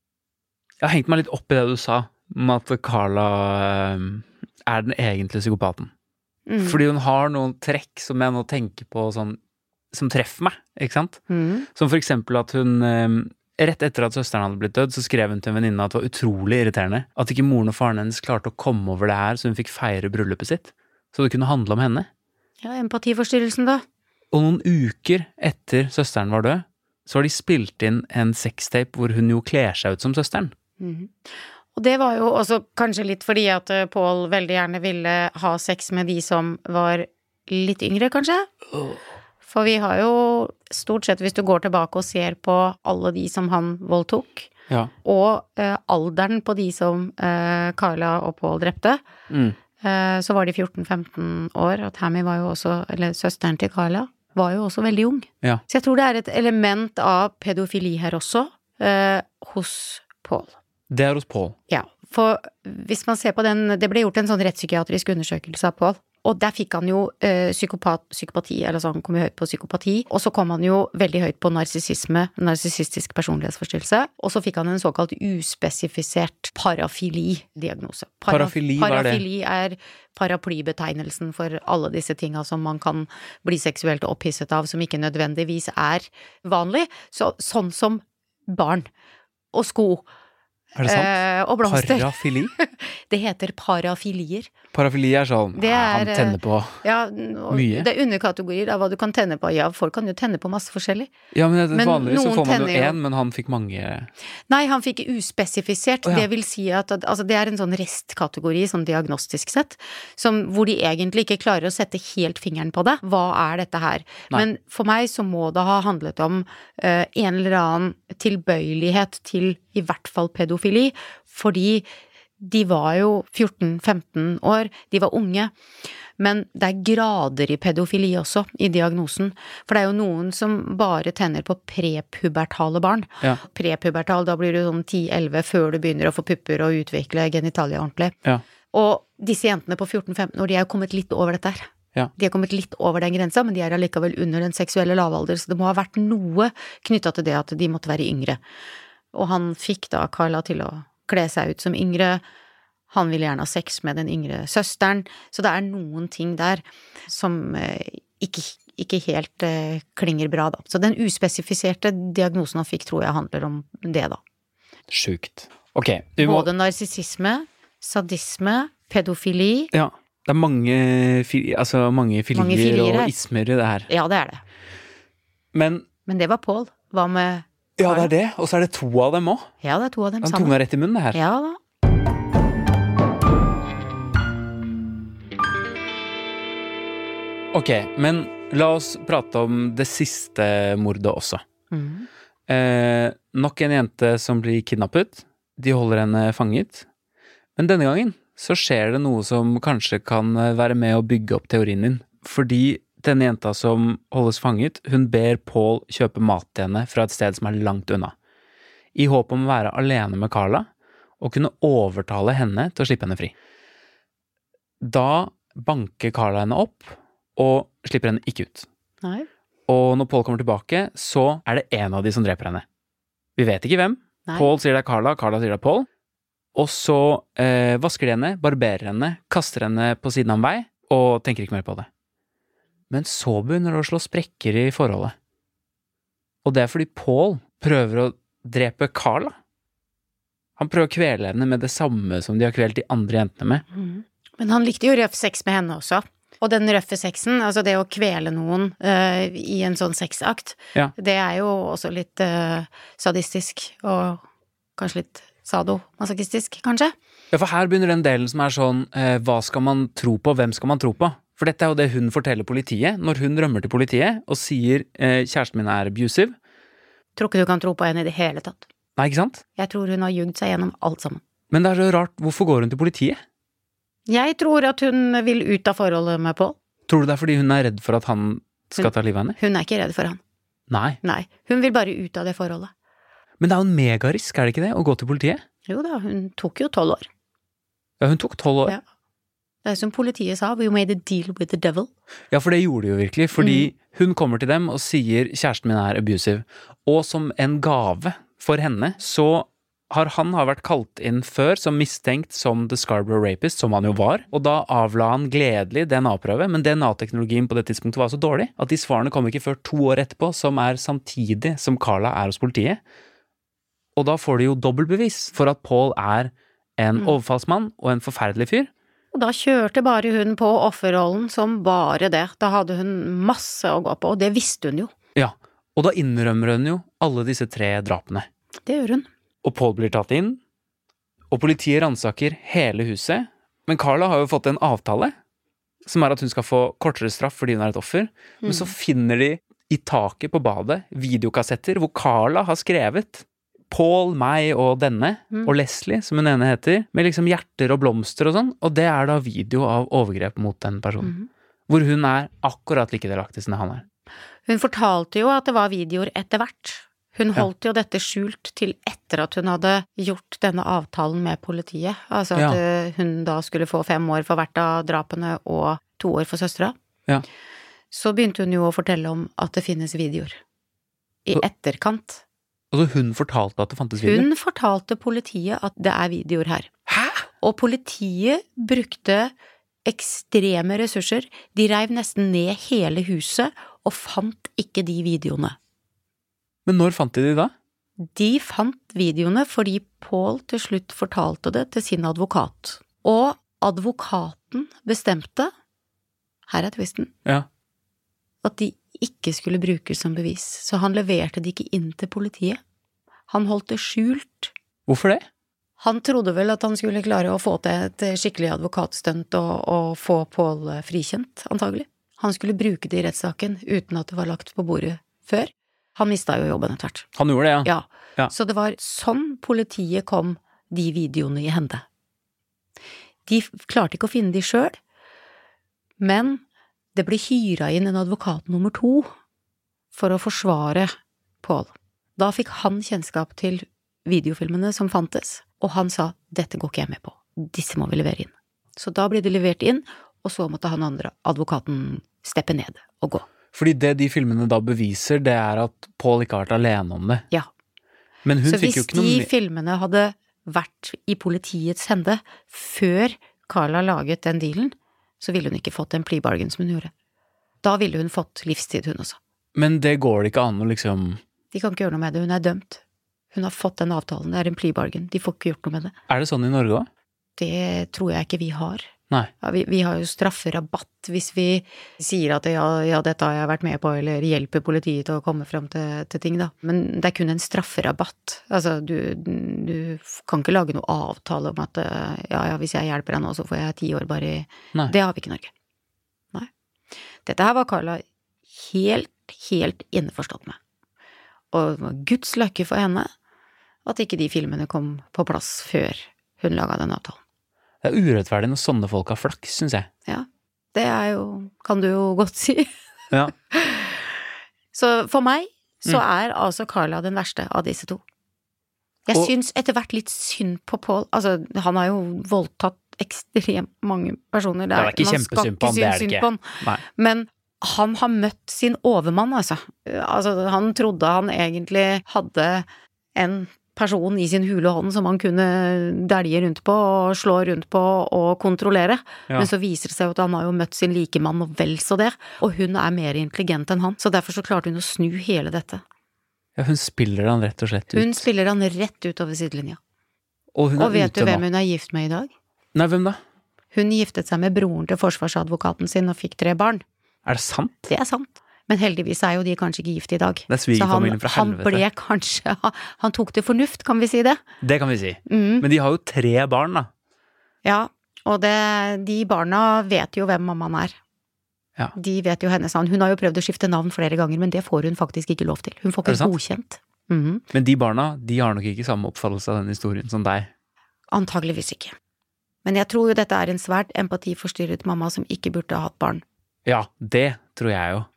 [SPEAKER 9] Jeg har hengt meg litt opp i det du sa, om at Carla eh, er den egentlige psykopaten.
[SPEAKER 10] Mm.
[SPEAKER 9] Fordi hun har noen trekk som jeg nå tenker på sånn, som treffer meg, ikke sant?
[SPEAKER 10] Mm.
[SPEAKER 9] Som for eksempel at hun, eh, rett etter at søsteren hadde blitt dødd, så skrev hun til en venninne at det var utrolig irriterende, at ikke moren og faren hennes klarte å komme over det her, så hun fikk feire bryllupet sitt. Så det kunne handle om henne.
[SPEAKER 10] Ja, empatiforstyrrelsen da.
[SPEAKER 9] Og noen uker etter søsteren var død, så har de spilt inn en sextape hvor hun jo kler seg ut som søsteren.
[SPEAKER 10] Mm. Og det var jo også kanskje litt fordi at Paul veldig gjerne ville ha sex med de som var litt yngre, kanskje? For vi har jo stort sett, hvis du går tilbake og ser på alle de som han voldtok,
[SPEAKER 9] Ja.
[SPEAKER 10] og eh, alderen på de som eh, Carla og Paul drepte,
[SPEAKER 9] Mm.
[SPEAKER 10] eh, så var de fjorten femten år, og Tammy var jo også, eller søsteren til Carla, var jo også veldig ung.
[SPEAKER 9] Ja.
[SPEAKER 10] Så jeg tror det er et element av pedofili her også, eh, hos Paul.
[SPEAKER 9] Det er hos Paul.
[SPEAKER 10] Ja, for hvis man ser på den, det ble gjort en sånn rettspsykiatrisk undersøkelse av Paul, og der fikk han jo eh, psykopat, psykopati, eller så han kom jo høyt på psykopati, og så kom han jo veldig høyt på narsissisme, narsissistisk personlighetsforstyrrelse, og så fikk han en såkalt uspesifisert parafili-diagnose. Para,
[SPEAKER 9] Parafili, hva er det?
[SPEAKER 10] Parafili er paraplybetegnelsen for alle disse tinga som man kan bli seksuelt opphisset av, som ikke nødvendigvis er vanlig, så, sånn som barn og sko,
[SPEAKER 9] Er det sant?
[SPEAKER 10] Eh, og blomster.
[SPEAKER 9] Parafili?
[SPEAKER 10] Det heter parafilier.
[SPEAKER 9] Parafili er sånn,
[SPEAKER 10] Det
[SPEAKER 9] ja,
[SPEAKER 10] er,
[SPEAKER 9] han tenner på
[SPEAKER 10] ja, og
[SPEAKER 9] mye.
[SPEAKER 10] Det er underkategorier av hva du kan tenne på. Ja, folk kan jo tenne på masse forskjellig.
[SPEAKER 9] Ja, men, det,
[SPEAKER 10] Men
[SPEAKER 9] vanligvis så
[SPEAKER 10] noen
[SPEAKER 9] får man jo
[SPEAKER 10] tenner jo-
[SPEAKER 9] en, men han fikk mange...
[SPEAKER 10] Nei, han fikk uspesifisert.
[SPEAKER 9] Å, ja.
[SPEAKER 10] Det vil si at, at altså, det er en sånn restkategori, sånn diagnostisk sett, som, hvor de egentlig ikke klarer å sette helt fingeren på det. Hva er dette her?
[SPEAKER 9] Nei.
[SPEAKER 10] Men for meg så må det ha handlet om eh, en eller annen tilbøyelighet til i hvert fall pedofili, fordi de var jo fjorten femten år, de var unge, men det er grader i pedofili også, i diagnosen, for det er jo noen som bare tenner på prepubertale barn.
[SPEAKER 9] Ja.
[SPEAKER 10] Prepubertal, da blir du sånn ti elleve før du begynner å få pupper og utvikle genitalia ordentlig.
[SPEAKER 9] Ja.
[SPEAKER 10] Og disse jentene på fjorten femten år, de er jo kommet litt over dette her.
[SPEAKER 9] Ja.
[SPEAKER 10] De har kommet litt over den grensa, men de er allikevel under den seksuelle lavalder, så det må ha vært noe knyttet til det at de måtte være yngre. Og han fikk da Carla til å kle seg ut som yngre, han ville gjerne ha sex med den yngre søsteren, så det er noen ting der som eh, ikke, ikke helt eh, klinger bra da. Så den uspesifiserte diagnosen han fikk tror jeg handler om det da.
[SPEAKER 9] Sjukt. Ok, du må...
[SPEAKER 10] Både narsissisme, sadisme, pedofili.
[SPEAKER 9] Ja, det er mange, fi... altså, mange filier,
[SPEAKER 10] Mange filier her.
[SPEAKER 9] og ismer i det her.
[SPEAKER 10] Ja, det er det.
[SPEAKER 9] Men...
[SPEAKER 10] Men det var Paul. Hva med...
[SPEAKER 9] Ja, det er det, og så er det to av dem også.
[SPEAKER 10] Ja, det er to av dem
[SPEAKER 9] Han
[SPEAKER 10] sammen.
[SPEAKER 9] tunga rett i munnen, det her.
[SPEAKER 10] Ja da.
[SPEAKER 9] Ok, men la oss prate om det siste mordet også.
[SPEAKER 10] Mhm.
[SPEAKER 9] Eh, nok en jente som blir kidnappet. De holder henne fanget. Men denne gangen så skjer det noe som kanskje kan være med å bygge opp teorien din. Fordi denne jenta som holdes fanget, hun ber Paul kjøpe mat til henne fra et sted som er langt unna. I håp om å være alene med Carla og kunne overtale henne til å slippe henne fri. Da banker Carla henne opp og slipper henne ikke ut.
[SPEAKER 10] Nei.
[SPEAKER 9] Og når Paul kommer tilbake, så er det en av de som dreper henne. Vi vet ikke hvem.
[SPEAKER 10] Nei.
[SPEAKER 9] Paul sier det er Carla, Carla sier det er Paul. Og så eh, vasker de henne, barberer henne, kaster henne på siden av en vei, og tenker ikke mer på det. Men så begynner det å slå sprekker i forholdet. Og det er fordi Paul prøver å drepe Carla. Han prøver å kvele henne med det samme som de har kvelt de andre jentene med.
[SPEAKER 10] Mhm. Men han likte jo røff sex med henne også. Og den røffe sexen, altså det å kvele noen uh, i en sånn sexakt,
[SPEAKER 9] Ja.
[SPEAKER 10] det er jo også litt uh, sadistisk, og kanskje litt sadomasochistisk, kanskje?
[SPEAKER 9] Ja, for her begynner den delen som er sånn, eh, hva skal man tro på, hvem skal man tro på? For dette er jo det hun forteller politiet, når hun rømmer til politiet og sier eh, kjæresten min er abusive.
[SPEAKER 10] Tror ikke du kan tro på henne i det hele tatt.
[SPEAKER 9] Nei, ikke sant?
[SPEAKER 10] Jeg tror hun har jugd seg gjennom alt sammen.
[SPEAKER 9] Men det er så rart, hvorfor går hun til politiet?
[SPEAKER 10] Jeg tror at hun vil ut av forholdet med Paul.
[SPEAKER 9] Tror du det er fordi hun er redd for at han skal
[SPEAKER 10] Hun-
[SPEAKER 9] ta livet av henne?
[SPEAKER 10] Hun er ikke redd for han.
[SPEAKER 9] Nei.
[SPEAKER 10] Nei, hun vil bare ut av det forholdet.
[SPEAKER 9] Men det er jo en megarisk, er det ikke det, å gå til politiet?
[SPEAKER 10] Jo da, hun tok jo tolv år.
[SPEAKER 9] Ja, hun tok tolv år.
[SPEAKER 10] Ja. Det er som politiet sa, we made a deal with the devil.
[SPEAKER 9] Ja, for det gjorde de jo virkelig, fordi
[SPEAKER 10] Mm.
[SPEAKER 9] hun kommer til dem og sier kjæresten min er abusive. Og som en gave for henne, så har han har vært kalt inn før som mistenkt som The Scarborough Rapist, som han jo var, og da avla han gledelig D N A-prøve, men D N A-teknologien på det tidspunktet var så dårlig at de svarene kom ikke før to år etterpå, som er samtidig som Carla er hos politiet. Og da får de jo dobbeltbevis for at Paul er en
[SPEAKER 10] Mm.
[SPEAKER 9] overfallsmann og en forferdelig fyr.
[SPEAKER 10] Og da kjørte bare hun på offerrollen som bare det. Da hadde hun masse å gå på, og det visste hun jo.
[SPEAKER 9] Ja, og da innrømmer hun jo alle disse tre drapene.
[SPEAKER 10] Det gjør hun.
[SPEAKER 9] Og Paul blir tatt inn, og politiet ransaker hele huset, men Carla har jo fått en avtale, som er at hun skal få kortere straff fordi hun er et offer, men så finner de i taket på badet videokassetter hvor Carla har skrevet Paul, meg og denne,
[SPEAKER 10] Mm.
[SPEAKER 9] og Leslie, som hun ene heter, med liksom hjerter og blomster og sånn, og det er da video av overgrep mot den personen,
[SPEAKER 10] Mhm.
[SPEAKER 9] hvor hun er akkurat like delaktig som det han er.
[SPEAKER 10] Hun fortalte jo at det var videoer etter hvert. Hun
[SPEAKER 9] Ja.
[SPEAKER 10] holdt jo dette skjult til etter at hun hadde gjort denne avtalen med politiet. Altså at
[SPEAKER 9] Ja.
[SPEAKER 10] eh, hun da skulle få fem år for hvert av drapene og to år for søstera.
[SPEAKER 9] Ja.
[SPEAKER 10] Så begynte hun jo å fortelle om at det finnes videoer. I
[SPEAKER 9] Så-
[SPEAKER 10] etterkant.
[SPEAKER 9] Og så hun fortalte at det fantes videoer.
[SPEAKER 10] Hun fortalte politiet at det er videoer her. Hæ? Og politiet brukte ekstreme ressurser. De reiv nesten ned hele huset og fant ikke de videoene.
[SPEAKER 9] Men når fant de de da?
[SPEAKER 10] De fant videoene fordi Paul til slutt fortalte det til sin advokat. Og advokaten bestemte, her er twisten,
[SPEAKER 9] ja.
[SPEAKER 10] at de ikke skulle brukes som bevis. Så han leverte det ikke inn til politiet. Han holdt det skjult.
[SPEAKER 9] Hvorfor det?
[SPEAKER 10] Han trodde vel at han skulle klare å få til et skikkelig advokatstunt og, og få Paul frikjent, antagelig. Han skulle bruke det i rettssaken uten at det var lagt på bordet før. Han mistet jo jobben etter hvert.
[SPEAKER 9] Han gjorde det, ja.
[SPEAKER 10] Ja.
[SPEAKER 9] Ja.
[SPEAKER 10] Så det var sånn politiet kom de videoene i hende. De klarte ikke å finne de selv, men det ble hyret inn en advokat nummer to for å forsvare Paul. Da fikk han kjennskap til videofilmene som fantes, og han sa, dette går ikke jeg med på, disse må vi levere inn. Så da ble det levert inn, og så måtte han andre, advokaten, steppe ned og gå.
[SPEAKER 9] Fordi det de filmene da beviser, det er at Paul ikke har vært alene om det.
[SPEAKER 10] Ja.
[SPEAKER 9] Men hun
[SPEAKER 10] så
[SPEAKER 9] fikk jo ikke noe...
[SPEAKER 10] Så hvis de filmene hadde vært i politiets hende før Carla laget den dealen, så ville hun ikke fått den plea bargain som hun gjorde. Da ville hun fått livstid hun også.
[SPEAKER 9] Men det går det ikke an å liksom...
[SPEAKER 10] De kan ikke gjøre noe med det, hun er dømt. Hun har fått den avtalen, det er en plea bargain, de får ikke gjort noe med det.
[SPEAKER 9] Er det sånn i Norge også?
[SPEAKER 10] Det tror jeg ikke vi har.
[SPEAKER 9] Nei.
[SPEAKER 10] Ja, vi, vi har jo strafferabatt hvis vi sier at ja, ja, dette har jeg vært med på, eller hjelper politiet til å komme frem til, til ting da. Men det er kun en strafferabatt. Altså, du, du kan ikke lage noe avtale om at ja, ja, hvis jeg hjelper deg nå, så får jeg ti år bare i...
[SPEAKER 9] Nei.
[SPEAKER 10] Det har vi ikke i Norge. Nei. Dette her var Carla helt, helt innforstått med. Og det var Guds lykke for henne at ikke de filmene kom på plass før hun laget den avtalen.
[SPEAKER 9] Det er urettferdig når sånne folk har flaks, synes jeg.
[SPEAKER 10] Ja, det er jo, kan du jo godt si.
[SPEAKER 9] Ja.
[SPEAKER 10] Så for meg, så
[SPEAKER 9] Mm.
[SPEAKER 10] er altså Carla den verste av disse to. Jeg
[SPEAKER 9] Og-
[SPEAKER 10] synes etter hvert litt synd på Paul. Altså, han har jo voldtatt ekstremt mange personer.
[SPEAKER 9] Det er ikke
[SPEAKER 10] man skal
[SPEAKER 9] kjempesynd på han, det er det
[SPEAKER 10] synes synd
[SPEAKER 9] ikke.
[SPEAKER 10] på han.
[SPEAKER 9] Nei.
[SPEAKER 10] Men han har møtt sin overmann, altså. Altså, han trodde han egentlig hadde en person i sin hule hånd som han kunne dælje rundt på og slå rundt på og kontrollere.
[SPEAKER 9] Ja.
[SPEAKER 10] Men så viser det seg at han har jo møtt sin likemann og vel så det, og hun er mer intelligent enn han, så derfor så klarte hun å snu hele dette.
[SPEAKER 9] Ja, hun spiller han rett og slett ut.
[SPEAKER 10] Hun spiller han rett ut over sidelinja.
[SPEAKER 9] Og hun er
[SPEAKER 10] Og vet
[SPEAKER 9] ute
[SPEAKER 10] du hvem
[SPEAKER 9] nå.
[SPEAKER 10] hun er gift med i dag?
[SPEAKER 9] Nei, hvem da?
[SPEAKER 10] Hun giftet seg med broren til forsvarsadvokaten sin og fikk tre barn.
[SPEAKER 9] Er det sant?
[SPEAKER 10] Det er sant. Men heldigvis er jo de kanskje ikke gift i dag.
[SPEAKER 9] Det er svigerfamilien fra
[SPEAKER 10] Så han,
[SPEAKER 9] helvete.
[SPEAKER 10] han ble kanskje, han tok det fornuft, kan vi si det?
[SPEAKER 9] Det kan vi si.
[SPEAKER 10] Mm.
[SPEAKER 9] Men de har jo tre barn da.
[SPEAKER 10] Ja, og det, de barna vet jo hvem mammaen er.
[SPEAKER 9] Ja.
[SPEAKER 10] De vet jo hennes navn. Hun har jo prøvd å skifte navn flere ganger, men det får hun faktisk ikke lov til. Hun får
[SPEAKER 9] Er det
[SPEAKER 10] ikke
[SPEAKER 9] sant?
[SPEAKER 10] godkjent. Mhm.
[SPEAKER 9] Men de barna, de har nok ikke samme oppfattelse av den historien som deg.
[SPEAKER 10] Antageligvis ikke. Men jeg tror jo dette er en svært empatiforstyrret mamma som ikke burde ha hatt barn.
[SPEAKER 9] Ja, det tror jeg jo.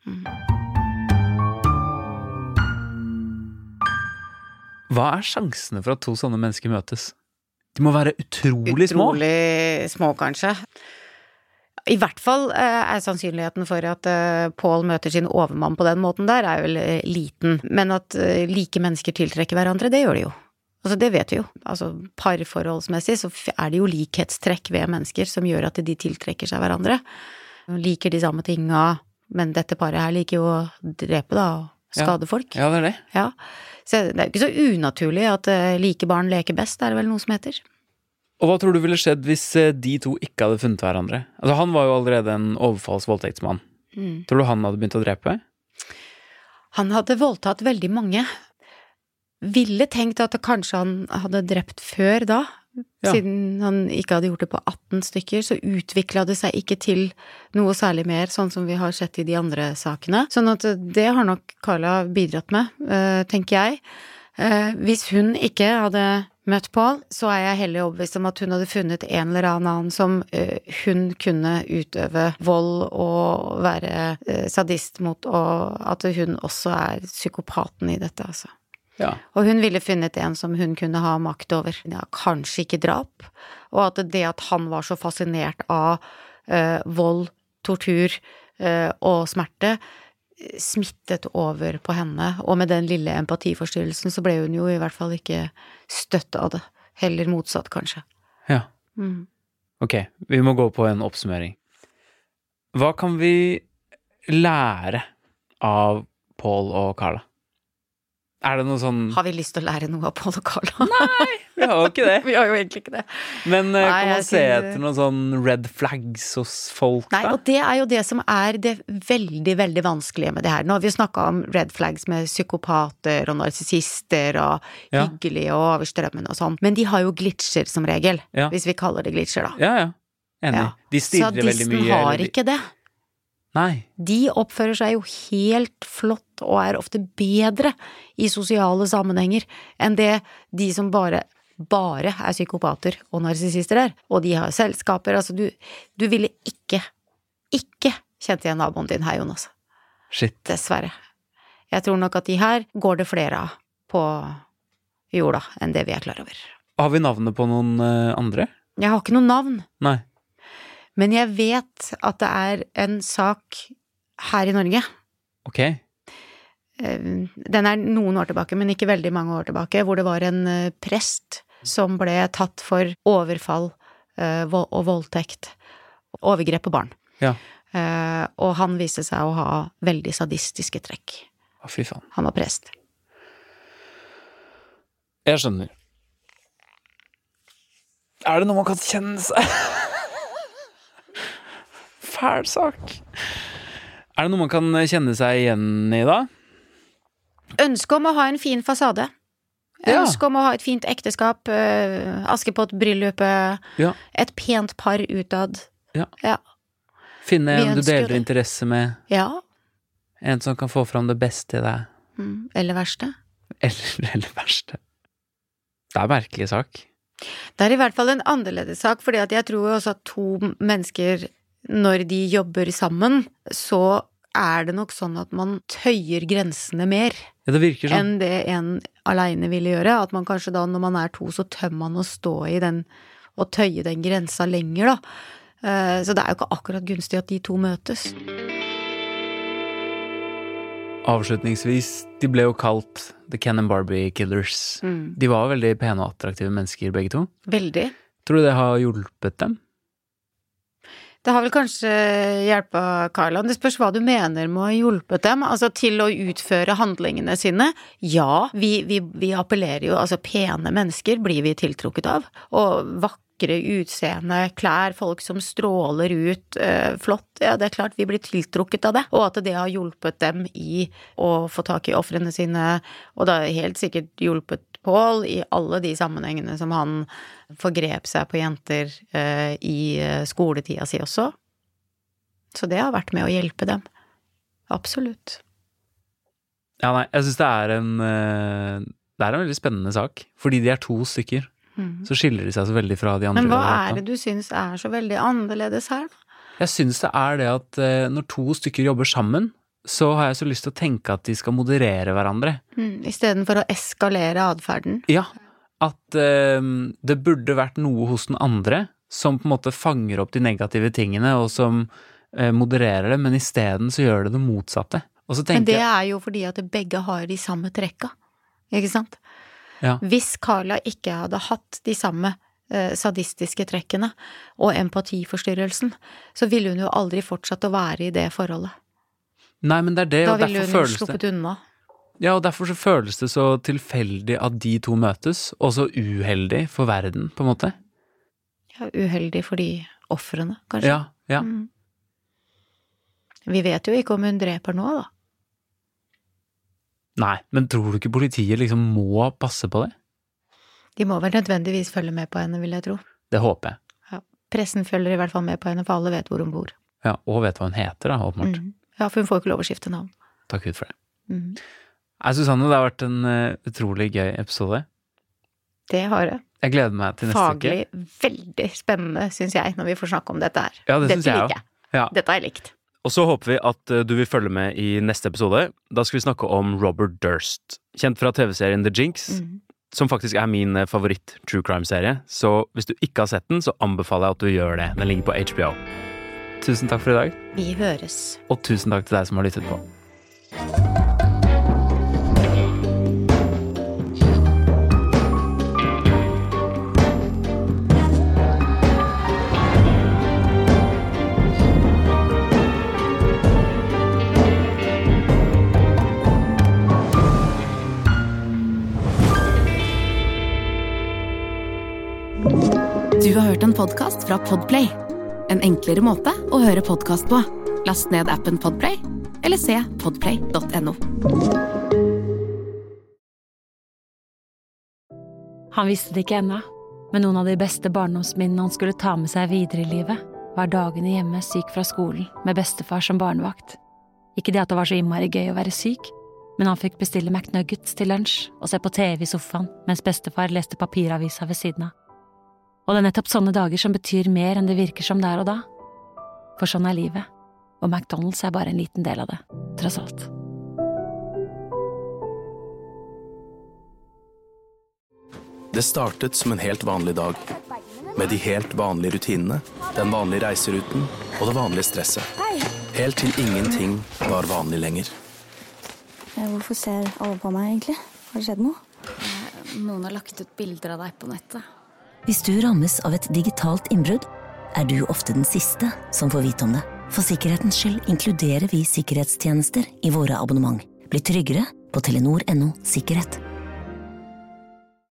[SPEAKER 9] Hva er sjansene for at to sånne mennesker møtes? De må være utrolig små.
[SPEAKER 10] Utrolig små, kanskje. I hvert fall eh, er sannsynligheten for at eh, Paul møter sin overmann på den måten der, er vel eh, liten. Men at eh, like mennesker tiltrekker hverandre, det gjør de jo. Altså, det vet vi jo. Altså, parforholdsmessig så f- er det jo likhetstrekk ved mennesker som gjør at de tiltrekker seg hverandre. De liker de samme tinga, men dette paret her liker jo å drepe da, og skade folk.
[SPEAKER 9] Ja, det er det.
[SPEAKER 10] Ja. Så det er jo ikke så unaturlig at eh, like barn leker best, er det vel noe som heter.
[SPEAKER 9] Og hva tror du ville skjedd hvis eh, de to ikke hadde funnet hverandre? Altså, han var jo allerede en overfalls-voldtektsmann.
[SPEAKER 10] Mm.
[SPEAKER 9] Tror du han hadde begynt å drepe?
[SPEAKER 10] Han hadde voldtatt veldig mange. Ville tenkt at kanskje han hadde drept før da,
[SPEAKER 9] Ja.
[SPEAKER 10] siden han ikke hadde gjort det på atten stykker, så utviklet det seg ikke til noe særlig mer, sånn som vi har sett i de andre sakene. Sånn at det har nok Carla bidratt med, eh, tenker jeg. Eh, hvis hun ikke hadde møtt Paul, så er jeg heller overbevist om at hun hadde funnet en eller annen som eh, hun kunne utøve vold og være eh, sadist mot, og at hun også er psykopaten i dette, altså.
[SPEAKER 9] Ja.
[SPEAKER 10] Og hun ville funnet en som hun kunne ha makt over. Ja, kanskje ikke drap, og at det at han var så fascinert av eh, vold, tortur eh, og smerte, eh, smittet over på henne, og med den lille empatiforstyrrelsen så ble hun jo i hvert fall ikke støtt av det, heller motsatt kanskje.
[SPEAKER 9] Ja.
[SPEAKER 10] Mm.
[SPEAKER 9] Ok, vi må gå på en oppsummering. Hva kan vi lære av Paul og Carla? Er det noe sånn...
[SPEAKER 10] Har vi lyst til å lære noe av Paul og Carla?
[SPEAKER 9] Nei, vi har jo ikke det.
[SPEAKER 10] Vi har jo egentlig ikke det.
[SPEAKER 9] Men uh,
[SPEAKER 10] Nei,
[SPEAKER 9] kan man
[SPEAKER 10] jeg
[SPEAKER 9] se
[SPEAKER 10] synes-
[SPEAKER 9] etter noen sånn red flags hos folk
[SPEAKER 10] Nei,
[SPEAKER 9] da?
[SPEAKER 10] og det er jo det som er det veldig, veldig vanskelige med det her. Nå har vi snakket om red flags med psykopater og narsissister og
[SPEAKER 9] Ja.
[SPEAKER 10] hyggelige og overstrømmende og sånn. Men de har jo glitcher som regel,
[SPEAKER 9] Ja.
[SPEAKER 10] hvis vi kaller det glitcher da.
[SPEAKER 9] Ja, ja. Enig.
[SPEAKER 10] Ja.
[SPEAKER 9] De stirrer veldig
[SPEAKER 10] Sadisten
[SPEAKER 9] mye.
[SPEAKER 10] har
[SPEAKER 9] eller de-
[SPEAKER 10] ikke det.
[SPEAKER 9] Nei.
[SPEAKER 10] De oppfører seg jo helt flott og er ofte bedre i sosiale sammenhenger enn det de som bare, bare er psykopater og narsissister er. Og de har selskaper, altså du, du ville ikke, ikke kjent igjen naboen din her, Jonas.
[SPEAKER 9] Shit.
[SPEAKER 10] Dessverre. Jeg tror nok at de her går det flere av på jorda enn det vi er klar over.
[SPEAKER 9] Har vi navnet på noen uh, andre?
[SPEAKER 10] Jeg har ikke noe navn.
[SPEAKER 9] Nei.
[SPEAKER 10] Men jeg vet at det er en sak her i Norge.
[SPEAKER 9] Ok.
[SPEAKER 10] Den er noen år tilbake, men ikke veldig mange år tilbake, hvor det var en prest som ble tatt for overfall og voldtekt, overgrep på barn.
[SPEAKER 9] Ja.
[SPEAKER 10] Og han viste seg å ha veldig sadistiske trekk.
[SPEAKER 9] Å, fy faen.
[SPEAKER 10] Han var prest.
[SPEAKER 9] Jeg skjønner. Er det noe man kan kjenne seg? Fæl sak. Er det noe man kan kjenne seg igjen i da?
[SPEAKER 10] Ønske om å ha en fin fasade.
[SPEAKER 9] Ja.
[SPEAKER 10] Ønske om å ha et fint ekteskap, uh, Askepott-bryllupet,
[SPEAKER 9] Ja.
[SPEAKER 10] et pent par utad.
[SPEAKER 9] Ja.
[SPEAKER 10] Ja.
[SPEAKER 9] Finne
[SPEAKER 10] Vi
[SPEAKER 9] en du
[SPEAKER 10] ønsker
[SPEAKER 9] deler
[SPEAKER 10] det.
[SPEAKER 9] interesse med.
[SPEAKER 10] Ja.
[SPEAKER 9] En som kan få fram det beste i deg.
[SPEAKER 10] Mm. Eller verste.
[SPEAKER 9] Eller, eller verste. Det er en merkelig sak.
[SPEAKER 10] Det er i hvert fall en annerledes sak, fordi at jeg tror jo også at to mennesker, når de jobber sammen, så er det nok sånn at man tøyer grensene mer
[SPEAKER 9] Ja, det virker sånn.
[SPEAKER 10] enn det en alene ville gjøre. At man kanskje da, når man er to, så tømmer man å stå i den, og tøye den grensa lenger da. Eh, Så det er jo ikke akkurat gunstig at de to møtes.
[SPEAKER 9] Avslutningsvis, de ble jo kalt The Ken and Barbie Killers.
[SPEAKER 10] Mm.
[SPEAKER 9] De var veldig pene og attraktive mennesker, begge to.
[SPEAKER 10] Veldig.
[SPEAKER 9] Tror du det har hjulpet dem?
[SPEAKER 10] Det har vel kanskje hjulpet Carla. Det spørs hva du mener med å ha hjulpet dem. Altså til å utføre handlingene sine. Ja, vi, vi, vi appellerer jo, altså pene mennesker blir vi tiltrukket av. Og vakre utseende, klær, folk som stråler ut, eh, flott. Ja, det er klart vi blir tiltrukket av det. Og at det har hjulpet dem i å få tak i offrene sine. Og det har helt sikkert hjulpet Paul i alle de sammenhengene som han forgrep seg på jenter eh, i skoletida si også. Så det har vært med å hjelpe dem. Absolutt.
[SPEAKER 9] Ja, nei, jeg synes det er en eh, det er en veldig spennende sak. Fordi de er to stykker,
[SPEAKER 10] Mhm.
[SPEAKER 9] så skiller de seg så veldig fra de andre.
[SPEAKER 10] Men hva
[SPEAKER 9] vi har
[SPEAKER 10] er
[SPEAKER 9] hatt,
[SPEAKER 10] det du synes er så veldig annerledes her da?
[SPEAKER 9] da. Jeg synes det er det at eh, når to stykker jobber sammen, så har jeg så lyst til å tenke at de skal moderere hverandre.
[SPEAKER 10] Mm, i stedet for å eskalere adferden.
[SPEAKER 9] Ja, at eh, det burde vært noe hos den andre som på en måte fanger opp de negative tingene, og som eh, modererer det, men i stedet så gjør det det motsatte. Og så
[SPEAKER 10] Men
[SPEAKER 9] tenker
[SPEAKER 10] det
[SPEAKER 9] jeg,
[SPEAKER 10] er jo fordi at begge har de samme trekka. Ikke sant?
[SPEAKER 9] ja,
[SPEAKER 10] Hvis Carla ikke hadde hatt de samme eh, sadistiske trekkene og empatiforstyrrelsen, så ville hun jo aldri fortsatt å være i det forholdet.
[SPEAKER 9] nei, men det er det,
[SPEAKER 10] Da
[SPEAKER 9] og
[SPEAKER 10] ville
[SPEAKER 9] derfor
[SPEAKER 10] hun jo
[SPEAKER 9] føles det.
[SPEAKER 10] sluppet unna.
[SPEAKER 9] Ja, og derfor så føles det så tilfeldig at de to møtes, og så uheldig for verden, på en måte.
[SPEAKER 10] Ja, uheldig for de offrene, kanskje.
[SPEAKER 9] Ja, ja.
[SPEAKER 10] Mm. Vi vet jo ikke om hun dreper nå, da.
[SPEAKER 9] Nei, men tror du ikke politiet liksom må passe på det?
[SPEAKER 10] De må vel nødvendigvis følge med på henne, vil jeg tro.
[SPEAKER 9] Det håper jeg.
[SPEAKER 10] Ja. Pressen følger i hvert fall med på henne, for alle vet hvor hun bor.
[SPEAKER 9] Ja, og vet hva hun heter da, åpenbart.
[SPEAKER 10] Mm. Ja, for hun får ikke lov å skifte navn.
[SPEAKER 9] Takk ut for det.
[SPEAKER 10] Mm.
[SPEAKER 9] Nei, Susanne, det har vært en uh, utrolig gøy episode.
[SPEAKER 10] Det har det.
[SPEAKER 9] Jeg gleder meg til neste
[SPEAKER 10] Faglig
[SPEAKER 9] uke.
[SPEAKER 10] veldig spennende, synes jeg, når vi får snakke om dette her.
[SPEAKER 9] Ja, det
[SPEAKER 10] dette
[SPEAKER 9] synes jeg
[SPEAKER 10] liker
[SPEAKER 9] også. Ja.
[SPEAKER 10] Dette har jeg likt.
[SPEAKER 12] Og så håper vi at uh, du vil følge med i neste episode. Da skal vi snakke om Robert Durst, kjent fra T V-serien The Jinx,
[SPEAKER 10] Mm.
[SPEAKER 12] som faktisk er min uh, favoritt true crime-serie. Så hvis du ikke har sett den, så anbefaler jeg at du gjør det. Den ligger på H B O.
[SPEAKER 9] Tusen takk for i dag,
[SPEAKER 10] Vi høres.
[SPEAKER 9] og tusen takk til deg som har lyttet på.
[SPEAKER 13] Du har hørt en podcast fra Podplay. En enklere måte å høre podcast på. Last ned appen Podplay, eller se podplay punktum no.
[SPEAKER 3] Han visste det ikke ennå, men noen av de beste barndomsminnene han skulle ta med seg videre i livet, var dagene hjemme syk fra skolen med bestefar som barnevakt. Ikke det at det var så innmari gøy å være syk, men han fikk bestille McNuggets til lunsj og se på T V i sofaen mens bestefar leste papiravisa ved siden av. Og det er nettopp sånne dager som betyr mer enn det virker som der og da. For sånn er livet, og McDonald's er bare en liten del av det, tross alt.
[SPEAKER 1] Det startet som en helt vanlig dag, med de helt vanlige rutinene, den vanlige reiseruten og det vanlige stresset. Helt til ingenting var vanlig lenger.
[SPEAKER 11] Hvorfor ser alle på meg egentlig? Har det skjedd noe?
[SPEAKER 8] Noen har lagt ut bilder av deg på nettet.
[SPEAKER 2] Hvis du rammes av et digitalt innbrudd, er du ofte den siste som får vite om det. For sikkerhetens skyld inkluderer vi sikkerhetstjenester i våre abonnement. Bli tryggere på telenor punktum no sikkerhet.